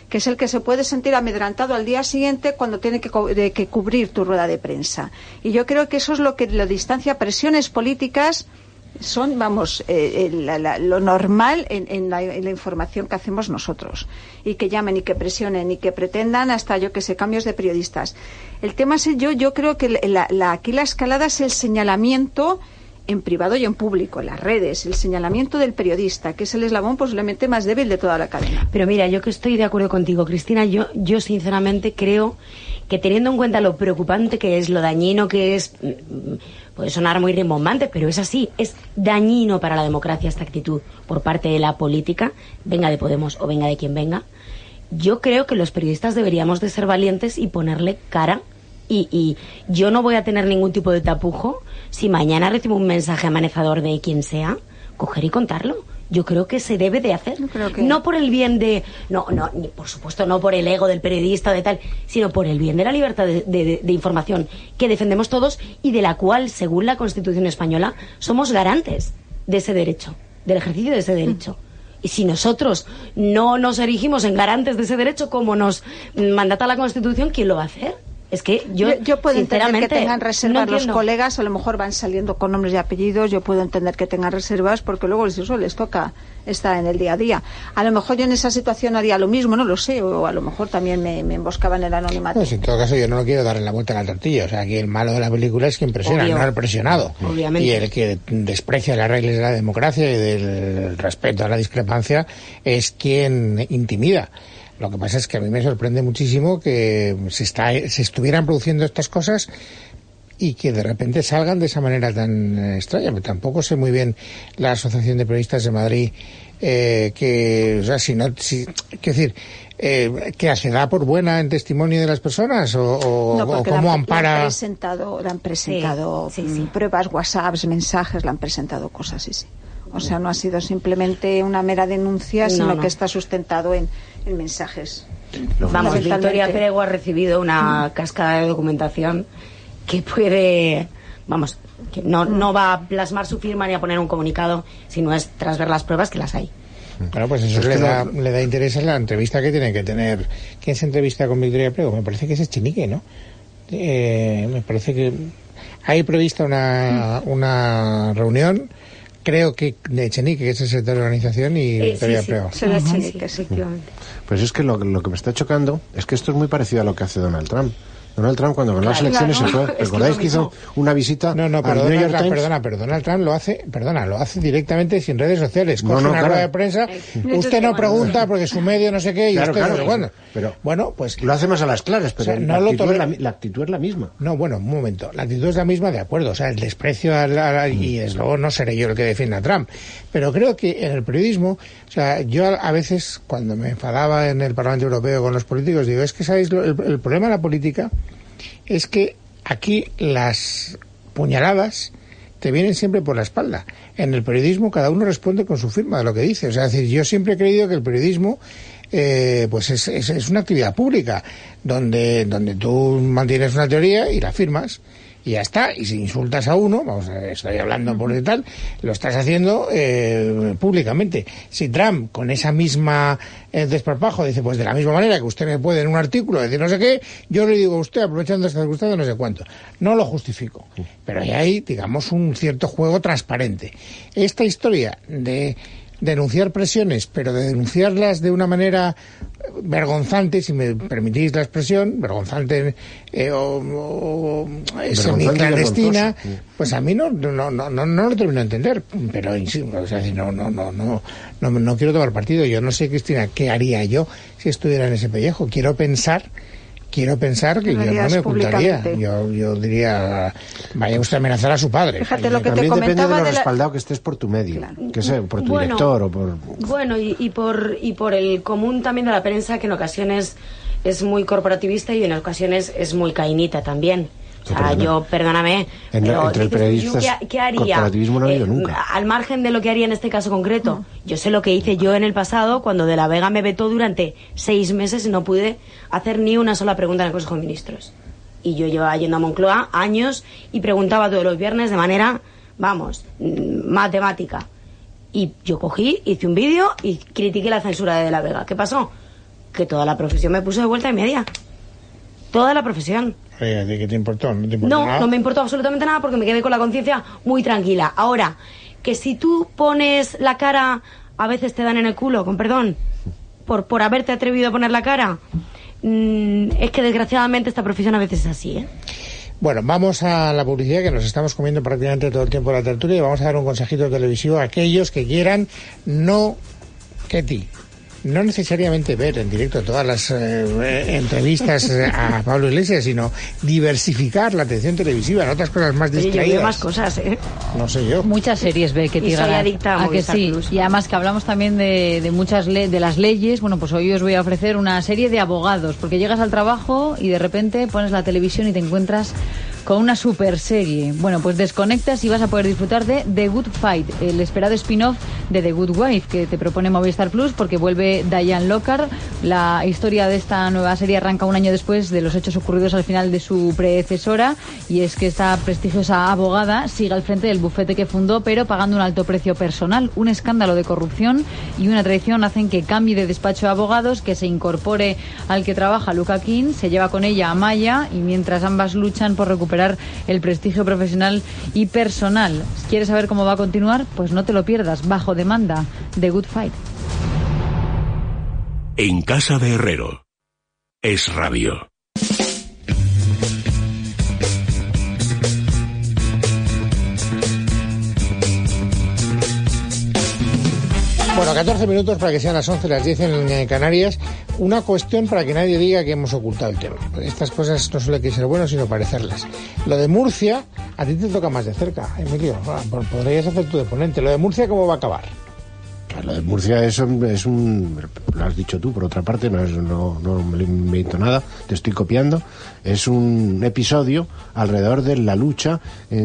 que es el que se puede sentir amedrentado al día siguiente cuando tiene que, co- de, que cubrir tu rueda de prensa. Y yo creo que eso es lo que lo distancia. Presiones políticas son, vamos, eh, la, la, lo normal en, en, la, en la información que hacemos nosotros. Y que llamen y que presionen y que pretendan hasta, yo que sé, cambios de periodistas. El tema es, yo, yo creo que la, la, aquí la escalada es el señalamiento en privado y en público, en las redes, el señalamiento del periodista, que es el eslabón posiblemente más débil de toda la cadena. Pero mira, yo que estoy de acuerdo contigo, Cristina, yo, yo sinceramente creo que teniendo en cuenta lo preocupante que es, lo dañino que es, puede sonar muy rimbombante, pero es así, es dañino para la democracia esta actitud por parte de la política, venga de Podemos o venga de quien venga. Yo creo que los periodistas deberíamos de ser valientes y ponerle cara. Y, y yo no voy a tener ningún tipo de tapujo si mañana recibo un mensaje amenazador de quien sea, coger y contarlo. Yo creo que se debe de hacer. Que... No por el bien de... No, no, ni, por supuesto, no por el ego del periodista o de tal, sino por el bien de la libertad de, de, de información que defendemos todos y de la cual, según la Constitución española, somos garantes de ese derecho, del ejercicio de ese derecho. Y si nosotros no nos erigimos en garantes de ese derecho como nos mandata la Constitución, ¿quién lo va a hacer? Es que yo, yo, yo puedo entender que tengan reservas no los colegas, a lo mejor van saliendo con nombres y apellidos, yo puedo entender que tengan reservas porque luego les, eso les toca estar en el día a día. A lo mejor yo en esa situación haría lo mismo, no lo sé, o a lo mejor también me, me emboscaba en el anonimato. Pues en todo caso yo no lo quiero darle la vuelta a la tortilla, o sea, aquí el malo de la película es quien presiona, Obvio. no el presionado. Obviamente. Y el que desprecia las reglas de la democracia y del respeto a la discrepancia es quien intimida. Lo que pasa es que a mí me sorprende muchísimo que se, está, se estuvieran produciendo estas cosas y que de repente salgan de esa manera tan extraña. Pero tampoco sé muy bien la Asociación de Periodistas de Madrid, eh, que, o sea, si no, si, quiero decir, eh, ¿qué hace? ¿Da por buena en testimonio de las personas? ¿O, o, no, o cómo han, ampara? Le han presentado, le han presentado sí, sí, sí. pruebas, WhatsApps, mensajes, le han presentado cosas, sí, sí. O sea, no ha sido simplemente una mera denuncia, sino no, no. que está sustentado en, en mensajes. Vamos, Victoria Perego ha recibido una cascada de documentación que puede, vamos, que no, no va a plasmar su firma ni a poner un comunicado, sino es tras ver las pruebas que las hay. Bueno, pues eso le da, le da interés a la entrevista que tiene que tener. ¿Quién se entrevista con Victoria Perego? Me parece que es Echenique, ¿no? Eh, me parece que hay prevista una, una reunión. Creo que de Echenique, que es el secretario de organización, y eh, Victoria sí, Perego. Sí, será Echenique, efectivamente. Pues es que lo, lo que me está chocando es que esto es muy parecido a lo que hace Donald Trump. Donald Trump, cuando ganó claro, las elecciones, claro, se fue. ¿Recordáis que, que hizo una visita no, no, pero al New Donald York Trump, Times? Perdona, pero Donald Trump lo hace, perdona, lo hace directamente sin redes sociales. Coge no, no, una claro. rueda de prensa, usted no pregunta porque su medio no sé qué, y claro, usted claro, no sé cuándo. Pero bueno, pues lo hace más a las claras, pero o sea, no la, lo actitud tome... la, la actitud es la misma. No, bueno, un momento, la actitud es la misma, de acuerdo, o sea, el desprecio a la, a, y desde luego no seré yo el que defienda a Trump, pero creo que en el periodismo, o sea, yo a, a veces cuando me enfadaba en el Parlamento Europeo con los políticos, digo, es que sabéis, lo, el, el problema de la política es que aquí las puñaladas te vienen siempre por la espalda. En el periodismo cada uno responde con su firma de lo que dice. O sea, es decir, yo siempre he creído que el periodismo eh, pues es, es, es una actividad pública donde, donde tú mantienes una teoría y la firmas y ya está. Y si insultas a uno, vamos a ver, estoy hablando por tal, lo estás haciendo eh, públicamente. Si Trump, con esa misma eh, desparpajo, dice, pues de la misma manera que usted me puede en un artículo decir no sé qué, yo le digo a usted, aprovechando esta circunstancia, no sé cuánto. No lo justifico. Pero hay ahí, digamos, un cierto juego transparente. Esta historia de denunciar presiones, pero de denunciarlas de una manera vergonzante, si me permitís la expresión, vergonzante eh, o, o semiclandestina, pues a mí no no, no no no lo termino de entender, pero o sea, no no no no no no quiero tomar partido. Yo no sé, Cristina, qué haría yo si estuviera en ese pellejo. Quiero pensar Quiero pensar que yo no me ocultaría. Yo, yo diría, vaya usted a amenazar a su padre. Fíjate lo que También te depende de lo de la... respaldado que estés por tu medio, claro. que sea por tu bueno, director o por... Bueno, y, y, por, y por el común también de la prensa, que en ocasiones es muy corporativista y en ocasiones es muy cainita también. O sea, sí, yo, perdóname, en, pero entre dices, periodistas, ¿qué, ¿qué haría? Corporativismo no ha habido eh, nunca. Al margen de lo que haría en este caso concreto, mm. yo sé lo que hice yo en el pasado cuando De la Vega me vetó durante seis meses y no pude hacer ni una sola pregunta en el Consejo de Ministros. Y yo llevaba yendo a Moncloa años y preguntaba todos los viernes de manera, vamos, matemática. Y yo cogí, hice un vídeo y critiqué la censura de De la Vega. ¿Qué pasó? que toda la profesión me puso de vuelta y media. Toda la profesión. Oye, ¿de qué te importó? ¿No te importó No, nada? no me importó absolutamente nada porque me quedé con la conciencia muy tranquila. Ahora, que si tú pones la cara, a veces te dan en el culo, con perdón, por, por haberte atrevido a poner la cara, mmm, es que desgraciadamente esta profesión a veces es así, ¿eh? Bueno, vamos a la publicidad, que nos estamos comiendo prácticamente todo el tiempo de la tertulia, y vamos a dar un consejito televisivo a aquellos que quieran no... Ketty, no necesariamente ver en directo todas las eh, entrevistas a Pablo Iglesias, sino diversificar la atención televisiva en otras cosas más distraídas. Oye, yo veo más cosas, ¿eh? No sé yo. Muchas series ve que Y soy Tigana. adicta a ¿A que Movistar sí? Plus. Y además que hablamos también de, de muchas le de las leyes. Bueno, pues hoy os voy a ofrecer una serie de abogados, porque llegas al trabajo y de repente pones la televisión y te encuentras con una super serie. Bueno, pues desconectas y vas a poder disfrutar de The Good Fight, el esperado spin-off de The Good Wife que te propone Movistar Plus, porque vuelve Diane Lockhart. La historia de esta nueva serie arranca un año después de los hechos ocurridos al final de su predecesora, y es que esta prestigiosa abogada sigue al frente del bufete que fundó, pero pagando un alto precio personal. Un escándalo de corrupción y una traición hacen que cambie de despacho de abogados, que se incorpore al que trabaja Luca King, se lleva con ella a Maya, y mientras ambas luchan por recuperar el prestigio profesional y personal. ¿Quieres saber cómo va a continuar? Pues no te lo pierdas. Bajo demanda, The Good Fight. En casa de Herrero. Es Radio. Bueno, catorce minutos para que sean las once, las diez en Canarias. Una cuestión para que nadie diga que hemos ocultado el tema. Estas cosas no solo hay que ser buenos, sino parecerlas. Lo de Murcia, a ti te toca más de cerca, Emilio. Podrías hacer tu de ponente. Lo de Murcia, ¿cómo va a acabar? Lo de Murcia es un, es un... Lo has dicho tú, por otra parte, no, es, no, no me invento nada, te estoy copiando. Es un episodio alrededor de la lucha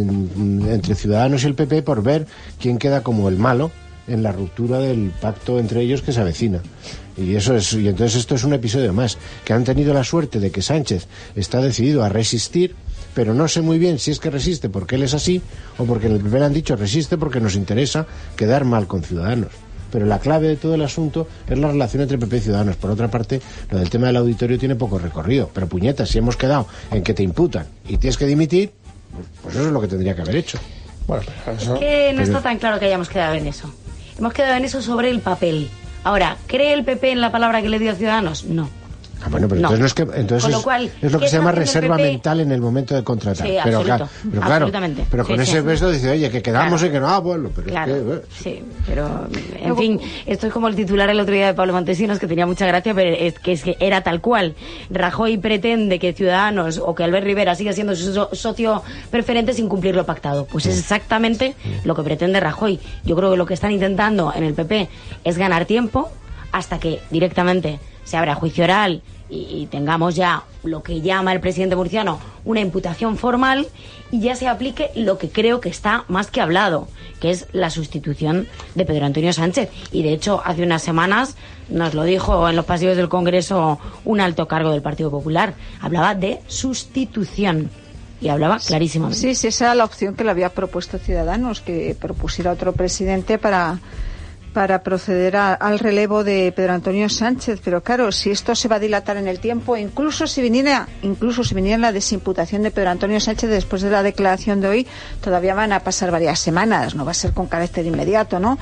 en, entre Ciudadanos y el P P por ver quién queda como el malo en la ruptura del pacto entre ellos que se avecina. Y eso es, y entonces esto es un episodio más, que han tenido la suerte de que Sánchez está decidido a resistir, pero no sé muy bien si es que resiste porque él es así, o porque en el P P le han dicho resiste porque nos interesa quedar mal con Ciudadanos. Pero la clave de todo el asunto es la relación entre P P y Ciudadanos. Por otra parte, lo del tema del auditorio tiene poco recorrido. Pero puñetas, si hemos quedado en que te imputan y tienes que dimitir, pues eso es lo que tendría que haber hecho. Bueno, pero eso... Es que no pero... está tan claro que hayamos quedado en eso. Hemos quedado en eso sobre el papel. Ahora, ¿cree el P P en la palabra que le dio a Ciudadanos? No. Ah, bueno, pero no. entonces, no es que, entonces Con lo cual, es lo que se llama reserva P P? mental en el momento de contratar. Sí, pero, absoluto, claro, pero claro, absolutamente. pero con Sí, ese sí. beso dice, oye, que quedamos Claro. y que no, ah, bueno, pero Claro, es que... eh. sí, pero en fin, esto es como el titular el otro día de Pablo Montesinos, que tenía mucha gracia, pero es que, es que era tal cual. Rajoy pretende que Ciudadanos o que Albert Rivera siga siendo su so- socio preferente sin cumplir lo pactado. Pues es exactamente lo que pretende Rajoy. Yo creo que lo que están intentando en el P P es ganar tiempo hasta que directamente se abra juicio oral y, y tengamos ya lo que llama el presidente murciano una imputación formal y ya se aplique lo que creo que está más que hablado, que es la sustitución de Pedro Antonio Sánchez. Y de hecho, hace unas semanas nos lo dijo en los pasillos del Congreso un alto cargo del Partido Popular. Hablaba de sustitución. Y hablaba clarísimamente. Sí, sí, esa era la opción que le había propuesto Ciudadanos, que propusiera otro presidente para... para proceder a, al relevo de Pedro Antonio Sánchez, pero claro, si esto se va a dilatar en el tiempo, incluso si viniera, incluso si viniera la desimputación de Pedro Antonio Sánchez después de la declaración de hoy, todavía van a pasar varias semanas, no va a ser con carácter inmediato, ¿no?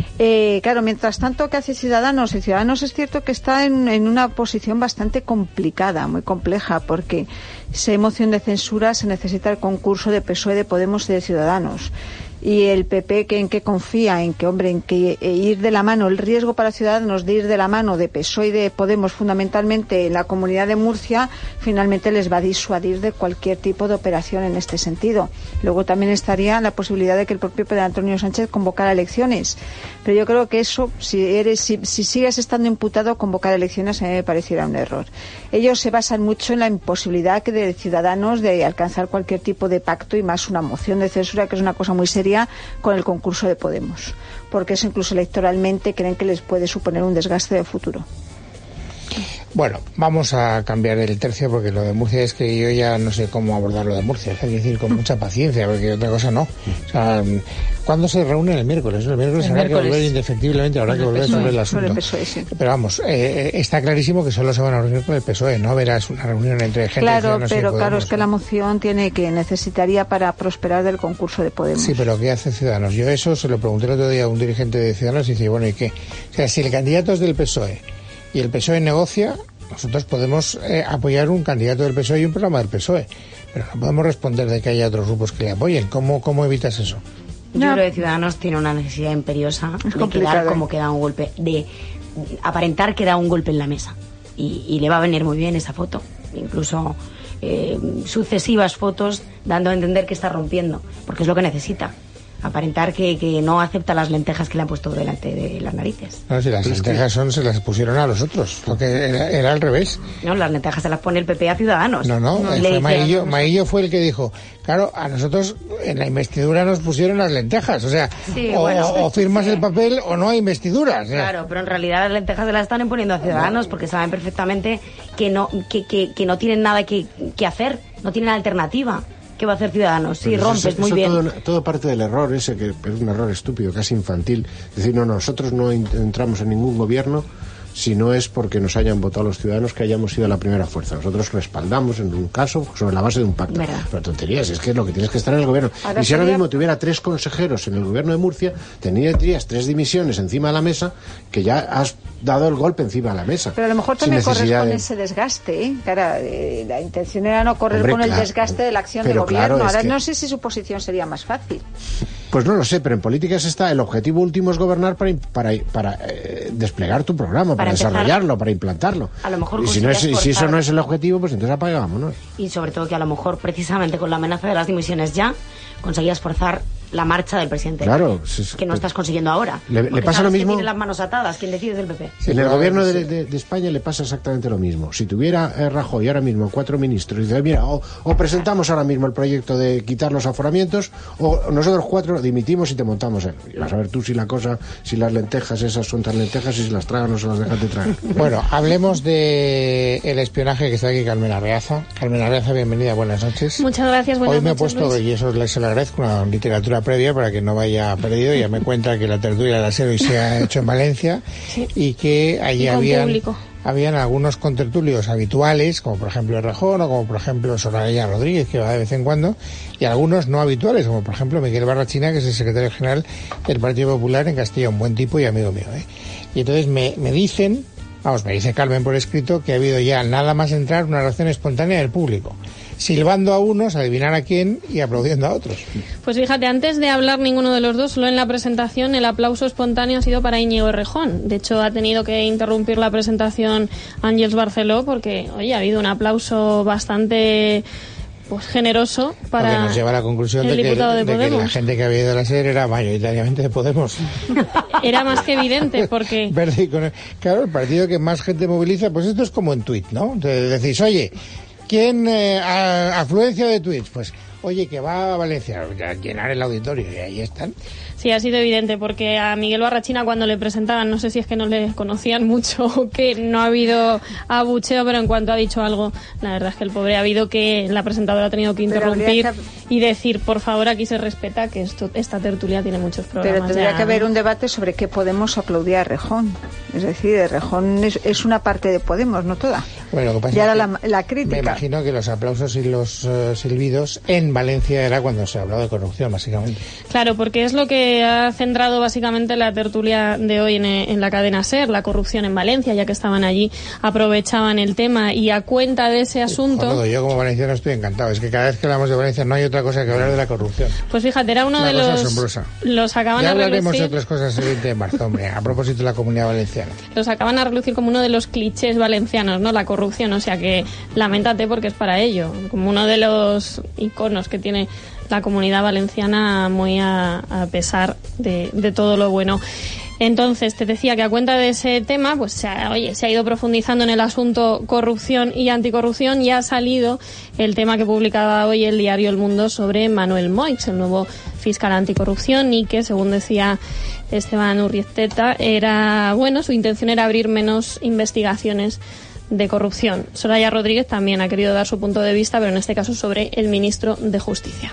Eh, claro, mientras tanto, ¿qué hace Ciudadanos? Y Ciudadanos es cierto que está en, en una posición bastante complicada, muy compleja, porque si hay moción de censura se necesita el concurso de P S O E, de Podemos y de Ciudadanos. Y el P P, que en qué confía, en que, hombre, en que eh, ir de la mano, el riesgo para Ciudadanos de ir de la mano de P S O E y de Podemos, fundamentalmente en la Comunidad de Murcia, finalmente les va a disuadir de cualquier tipo de operación en este sentido. Luego también estaría la posibilidad de que el propio Pedro Antonio Sánchez convocara elecciones. Pero yo creo que eso, si eres, si, si sigues estando imputado, convocar elecciones a mí me pareciera un error. Ellos se basan mucho en la imposibilidad que de Ciudadanos de alcanzar cualquier tipo de pacto, y más una moción de censura, que es una cosa muy seria, con el concurso de Podemos, porque eso incluso electoralmente creen que les puede suponer un desgaste de futuro. Bueno, vamos a cambiar el tercio porque lo de Murcia es que yo ya no sé cómo abordar lo de Murcia. Hay que decir con mucha paciencia porque otra cosa no. O sea, ¿cuándo se reúnen? El miércoles. El miércoles el habrá miércoles. que volver indefectiblemente, habrá que volver sobre el asunto. el P S O E, sí. Pero vamos, eh, está clarísimo que solo se van a reunir con el P S O E, ¿no? Verás una reunión entre gente Claro, de Ciudadanos y pero claro, Podemos, es que ¿no? la moción tiene que necesitaría para prosperar del concurso de Podemos. Sí, pero ¿qué hace Ciudadanos? Yo eso se lo pregunté el otro día a un dirigente de Ciudadanos y dice, bueno, ¿y qué? O sea, si el candidato es del P S O E y el P S O E negocia, nosotros podemos eh, apoyar un candidato del P S O E y un programa del P S O E, pero no podemos responder de que haya otros grupos que le apoyen. ¿Cómo, cómo evitas eso? Yo No. creo que Ciudadanos tiene una necesidad imperiosa Es de complicado, quedar ¿eh? como que da un golpe, de aparentar que da un golpe en la mesa. Y, y le va a venir muy bien esa foto. Incluso eh, sucesivas fotos dando a entender que está rompiendo, porque es lo que necesita. Aparentar que, que no acepta las lentejas que le han puesto delante de las narices. No, si las lentejas son, se las pusieron a los otros, porque era, era al revés. No, las lentejas se las pone el P P a Ciudadanos. No, no, Le fue dice, Maillo, no sé. Maillo fue el que dijo, claro, a nosotros en la investidura nos pusieron las lentejas, o sea, Sí, o, bueno, o firmas sí. el papel o no hay investidura. O sea. Claro, pero en realidad las lentejas se las están imponiendo a Ciudadanos porque saben perfectamente que no que, que, que no tienen nada que, que hacer, no tienen alternativa. ¿Qué va a hacer Ciudadanos? Sí, Pero rompes, eso- muy eso bien. Todo, todo parte del error ese, que es un error estúpido, casi infantil. Es decir, no, nosotros no in- entramos en ningún gobierno si no es porque nos hayan votado los ciudadanos que hayamos sido la primera fuerza. Nosotros respaldamos en un caso sobre la base de un pacto. Verdad. Pero tonterías, es que es lo que tienes que estar en el gobierno. Ahora y si ahora sería- mismo tuviera tres consejeros en el gobierno de Murcia, tendrías tres dimisiones encima de la mesa que ya has dado el golpe encima de la mesa. Pero a lo mejor Sin también corres necesidad con de- ese desgaste, ¿eh? Claro, eh, la intención era no correr Hombre, con el claro. desgaste de la acción de Pero claro, gobierno. es Ahora que- no sé si su posición sería más fácil. Pues no lo sé, pero en políticas está el objetivo último es gobernar para, para, para eh, desplegar tu programa, para, Para empezar, desarrollarlo, para implantarlo. a lo mejor y si, no es, conseguías si eso forzar- no es el objetivo, pues entonces apagámonos. Y sobre todo que a lo mejor precisamente con la amenaza de las dimisiones ya conseguías forzar la marcha del presidente. Claro, sí, sí. Que no estás consiguiendo ahora. Le- le Porque pasa lo sabes que mismo- tiene las manos atadas. ¿Quién decide es el P P? Sí, en el pero, gobierno sí. de, de- de España le pasa exactamente lo mismo. Si tuviera eh, Rajoy ahora mismo cuatro ministros y dice, mira, o, o presentamos ahora mismo el proyecto de quitar los aforamientos, o nosotros cuatro dimitimos y te montamos él. Y vas a ver tú si la cosa, si las lentejas esas son tan lentejas y si las tragan o se las dejan de tragar. Bueno, hablemos de el espionaje que está aquí Carmen Arreaza. Carmen Arreaza, bienvenida, buenas noches. Muchas gracias, buenas Hoy me he noches, puesto, Luis. y eso le- se lo agradezco, una literatura previa para que no vaya perdido. Ya me cuenta que la tertulia de la SER hoy se ha hecho en Valencia Sí. y que allí Y con habían, público. habían algunos contertulios habituales, como por ejemplo Rejón o como por ejemplo Soraya Rodríguez, que va de vez en cuando, y algunos no habituales, como por ejemplo Miguel Barrachina, que es el secretario general del Partido Popular en Castilla, un buen tipo y amigo mío. ¿eh? Y entonces me, me dicen, vamos, me dice Carmen por escrito, que ha habido ya nada más entrar una reacción espontánea del público, silbando a unos, adivinar a quién y aplaudiendo a otros. Pues fíjate, antes de hablar ninguno de los dos, solo en la presentación el aplauso espontáneo ha sido para Íñigo Errejón. De hecho, ha tenido que interrumpir la presentación Ángels Barceló porque, oye, ha habido un aplauso bastante pues generoso para Porque nos lleva a la conclusión el de, que, diputado de de que Podemos. la gente que había ido a la SER era mayoritariamente de Podemos. Era más que evidente porque... Verde y con- Claro, el partido que más gente moviliza, pues esto es como en tuit, ¿no? Entonces decís, oye, ¿quién eh, a- afluencia de tweets? Pues, oye, que va a Valencia, a llenar el auditorio, y ahí están. Sí, ha sido evidente, porque a Miguel Barrachina cuando le presentaban, no sé si es que no le conocían mucho o que no ha habido abucheo, pero en cuanto ha dicho algo, la verdad es que el pobre ha habido que, la presentadora ha tenido que Pero interrumpir habría y decir, por favor, aquí se respeta que esto, esta tertulia tiene muchos programas. Pero tendría ya. que haber un debate sobre qué Podemos aplaudía a Errejón. Es decir, Errejón es, es una parte de Podemos, no toda. Bueno, lo que pasa Y ahora es que la, la crítica. me imagino que los aplausos y los eh, silbidos en Valencia era cuando se habló de corrupción, básicamente. Claro, porque es lo que ha centrado básicamente la tertulia de hoy en, en la cadena SER, la corrupción en Valencia, ya que estaban allí, aprovechaban el tema y a cuenta de ese asunto... Joder, yo como valenciano estoy encantado. Es que cada vez que hablamos de Valencia no hay otra cosa que hablar de la corrupción. Pues fíjate, era uno Una de cosa los... asombrosa. Los acaban Ya a hablaremos de relucir, otras cosas el veinte de marzo, hombre, a propósito de la Comunidad Valenciana. los acaban a relucir como uno de los clichés valencianos, ¿no? La corrupción, o sea que lamentate porque es para ello, como uno de los iconos que tiene la Comunidad Valenciana, muy a, a pesar de, de todo lo bueno. Entonces, te decía que a cuenta de ese tema, pues se ha, oye, se ha ido profundizando en el asunto corrupción y anticorrupción y ha salido el tema que publicaba hoy el diario El Mundo sobre Manuel Moix, el nuevo fiscal anticorrupción, y que, según decía Esteban Urriesteta, era, bueno, su intención era abrir menos investigaciones de corrupción. Soraya Rodríguez también ha querido dar su punto de vista, pero en este caso sobre el ministro de Justicia.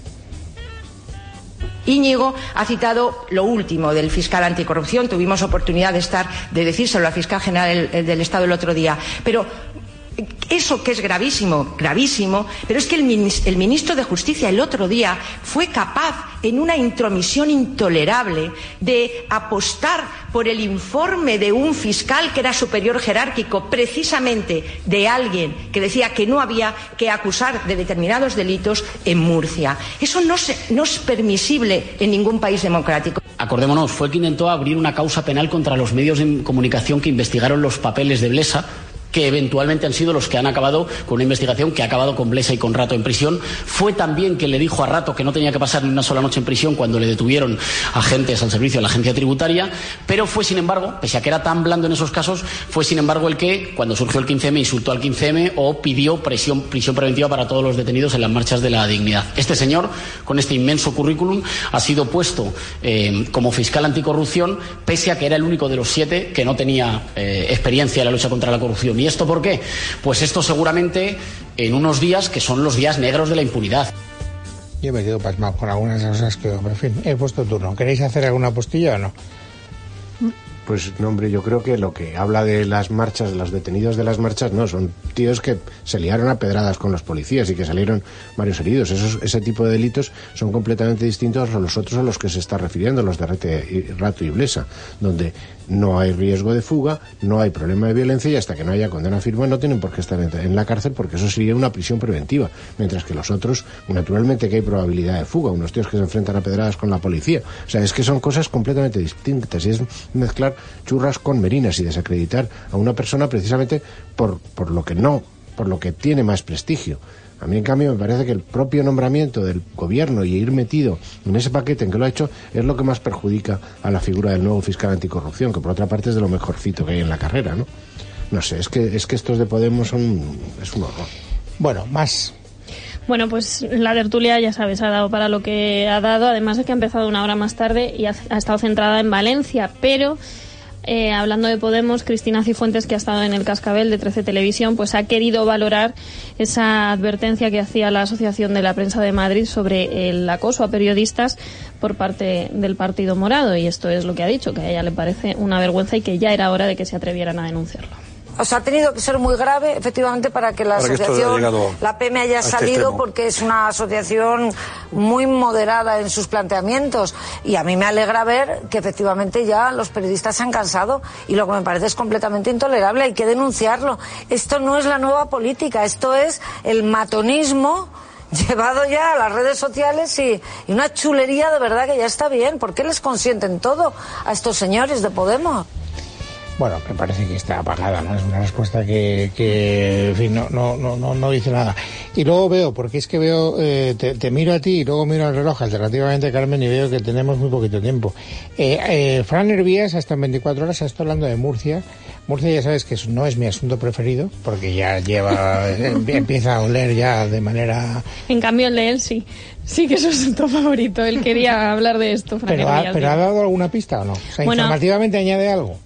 Íñigo ha citado lo último del fiscal anticorrupción. Tuvimos oportunidad de estar, de decírselo al fiscal general del, del Estado el otro día. Pero eso que es gravísimo, gravísimo, pero es que el, el ministro de Justicia el otro día fue capaz, en una intromisión intolerable, de apostar por el informe de un fiscal que era superior jerárquico, precisamente de alguien que decía que no había que acusar de determinados delitos en Murcia. Eso no, se, no es permisible en ningún país democrático. Acordémonos, fue quien intentó abrir una causa penal contra los medios de comunicación que investigaron los papeles de Blesa, que eventualmente han sido los que han acabado con una investigación que ha acabado con Blesa y con Rato en prisión. Fue también quien le dijo a Rato que no tenía que pasar ni una sola noche en prisión cuando le detuvieron agentes al servicio de la agencia tributaria, pero fue, sin embargo, pese a que era tan blando en esos casos, fue, sin embargo, el que, cuando surgió el quince eme, insultó al quince eme o pidió prisión, prisión preventiva para todos los detenidos en las marchas de la dignidad. Este señor, con este inmenso currículum, ha sido puesto eh, como fiscal anticorrupción, pese a que era el único de los siete que no tenía eh, experiencia en la lucha contra la corrupción. ¿Y esto por qué? Pues esto seguramente en unos días que son los días negros de la impunidad. Yo me quedo pasmado con algunas cosas que, en fin, he puesto turno. ¿Queréis hacer alguna postilla o no? Pues no, hombre, yo creo que lo que habla de las marchas, de los detenidos de las marchas, no, son tíos que se liaron a pedradas con los policías y que salieron varios heridos. Esos, ese tipo de delitos son completamente distintos a los otros a los que se está refiriendo, los de Rete, Rato y Blesa, donde no hay riesgo de fuga, no hay problema de violencia y hasta que no haya condena firme no tienen por qué estar en la cárcel, porque eso sería una prisión preventiva, mientras que los otros, naturalmente que hay probabilidad de fuga, unos tíos que se enfrentan a pedradas con la policía. O sea, es que son cosas completamente distintas y es mezclar churras con merinas y desacreditar a una persona precisamente por, por lo que no, por lo que tiene más prestigio. A mí, en cambio, me parece que el propio nombramiento del gobierno y ir metido en ese paquete en que lo ha hecho es lo que más perjudica a la figura del nuevo fiscal anticorrupción, que por otra parte es de lo mejorcito que hay en la carrera, ¿no? No sé, es que, es que estos de Podemos son... es un horror. Bueno, más... Bueno, pues la tertulia, ya sabes, ha dado para lo que ha dado, además de que ha empezado una hora más tarde y ha, ha estado centrada en Valencia, pero... Eh, hablando de Podemos, Cristina Cifuentes, que ha estado en el Cascabel de trece Televisión, pues ha querido valorar esa advertencia que hacía la Asociación de la Prensa de Madrid sobre el acoso a periodistas por parte del Partido Morado, y esto es lo que ha dicho, que a ella le parece una vergüenza y que ya era hora de que se atrevieran a denunciarlo. O sea, ha tenido que ser muy grave, efectivamente, para que la para asociación, que la P M haya este salido, extremo. Porque es una asociación muy moderada en sus planteamientos. Y a mí me alegra ver que efectivamente ya los periodistas se han cansado. Y lo que me parece es completamente intolerable, hay que denunciarlo. Esto no es la nueva política, esto es el matonismo llevado ya a las redes sociales y, y una chulería de verdad que ya está bien. ¿Por qué les consienten todo a estos señores de Podemos? Bueno, me parece que está apagada, ¿no? Es una respuesta que, que en fin, no, no, no, no, no dice nada. Y luego veo, porque es que veo, eh, te, te miro a ti y luego miro al reloj alternativamente, Carmen, y veo que tenemos muy poquito tiempo. Eh, eh, Fran Hervías, hasta en veinticuatro horas, está hablando de Murcia. Murcia ya sabes que no es mi asunto preferido, porque ya lleva, empieza a oler ya de manera... En cambio el de él sí, sí que es su asunto favorito, él quería hablar de esto, Fran pero Hervías. Ha, ¿Pero ha dado alguna pista o no? O sea, bueno, informativamente añade algo.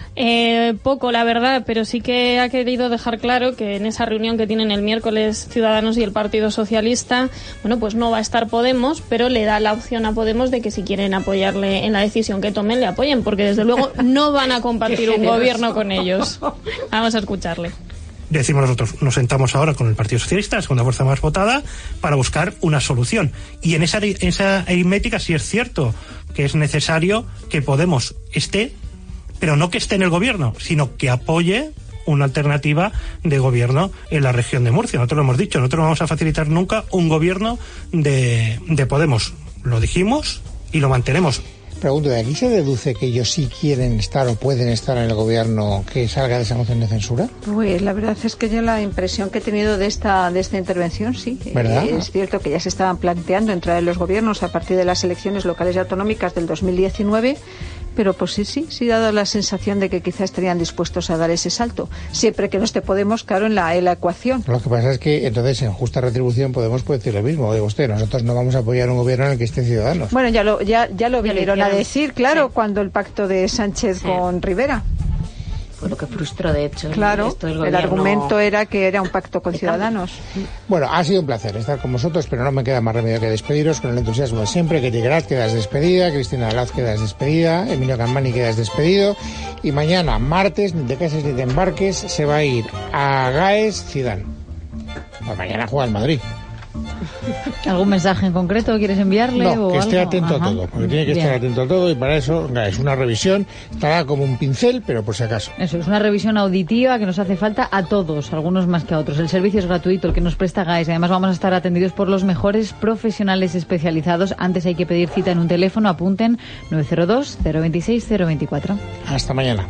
Eh, poco, la verdad, pero sí que ha querido dejar claro que en esa reunión que tienen el miércoles Ciudadanos y el Partido Socialista, bueno, pues no va a estar Podemos, pero le da la opción a Podemos de que si quieren apoyarle en la decisión que tomen, le apoyen, porque desde luego no van a compartir un gobierno con ellos. Vamos a escucharle. Decimos nosotros, nos sentamos ahora con el Partido Socialista, la segunda fuerza más votada, para buscar una solución. Y en esa, en esa aritmética sí es cierto que es necesario que Podemos esté, pero no que esté en el gobierno, sino que apoye una alternativa de gobierno en la región de Murcia. Nosotros lo hemos dicho, nosotros no vamos a facilitar nunca un gobierno de, de Podemos. Lo dijimos y lo mantenemos. Pregunto, ¿de aquí se deduce que ellos sí quieren estar o pueden estar en el gobierno que salga de esa moción de censura? Pues la verdad es que yo la impresión que he tenido de esta de esta intervención, sí. ¿Verdad? Es cierto que ya se estaban planteando entrar en los gobiernos a partir de las elecciones locales y autonómicas del dos mil diecinueve, pero pues sí, sí, sí ha dado la sensación de que quizás estarían dispuestos a dar ese salto, siempre que no esté Podemos, claro, en la, en la ecuación. Lo que pasa es que entonces en justa retribución Podemos puede decir lo mismo. Digo usted, nosotros no vamos a apoyar un gobierno en el que esté Ciudadanos. Bueno, ya lo ya ya lo vinieron a decir, claro, sí, cuando el pacto de Sánchez sí. con Rivera. fue lo que frustró, de hecho. Claro, esto del el gobierno... argumento era que era un pacto con Ciudadanos. Bueno, ha sido un placer estar con vosotros, pero no me queda más remedio que despediros con el entusiasmo de siempre. Que Tigrat quedas despedida, Cristina Alaz quedas despedida, Emilio Campani quedas despedido, y mañana, martes, ni te cases ni te embarques, se va a ir a Gaes Zidane. Pues mañana juega el Madrid. ¿Algún mensaje en concreto quieres enviarle? No, o que esté algo? atento Ajá. a todo, porque tiene que Bien. estar atento a todo, y para eso es una revisión, estará como un pincel, pero por si acaso. Eso, es una revisión auditiva que nos hace falta a todos, algunos más que a otros. El servicio es gratuito, el que nos presta Gaes. Además vamos a estar atendidos por los mejores profesionales especializados. Antes hay que pedir cita en un teléfono, apunten nueve cero dos, cero veintiséis, cero veinticuatro. Hasta mañana.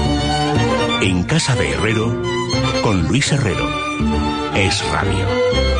En Casa de Herrero, con Luis Herrero. Es Radio.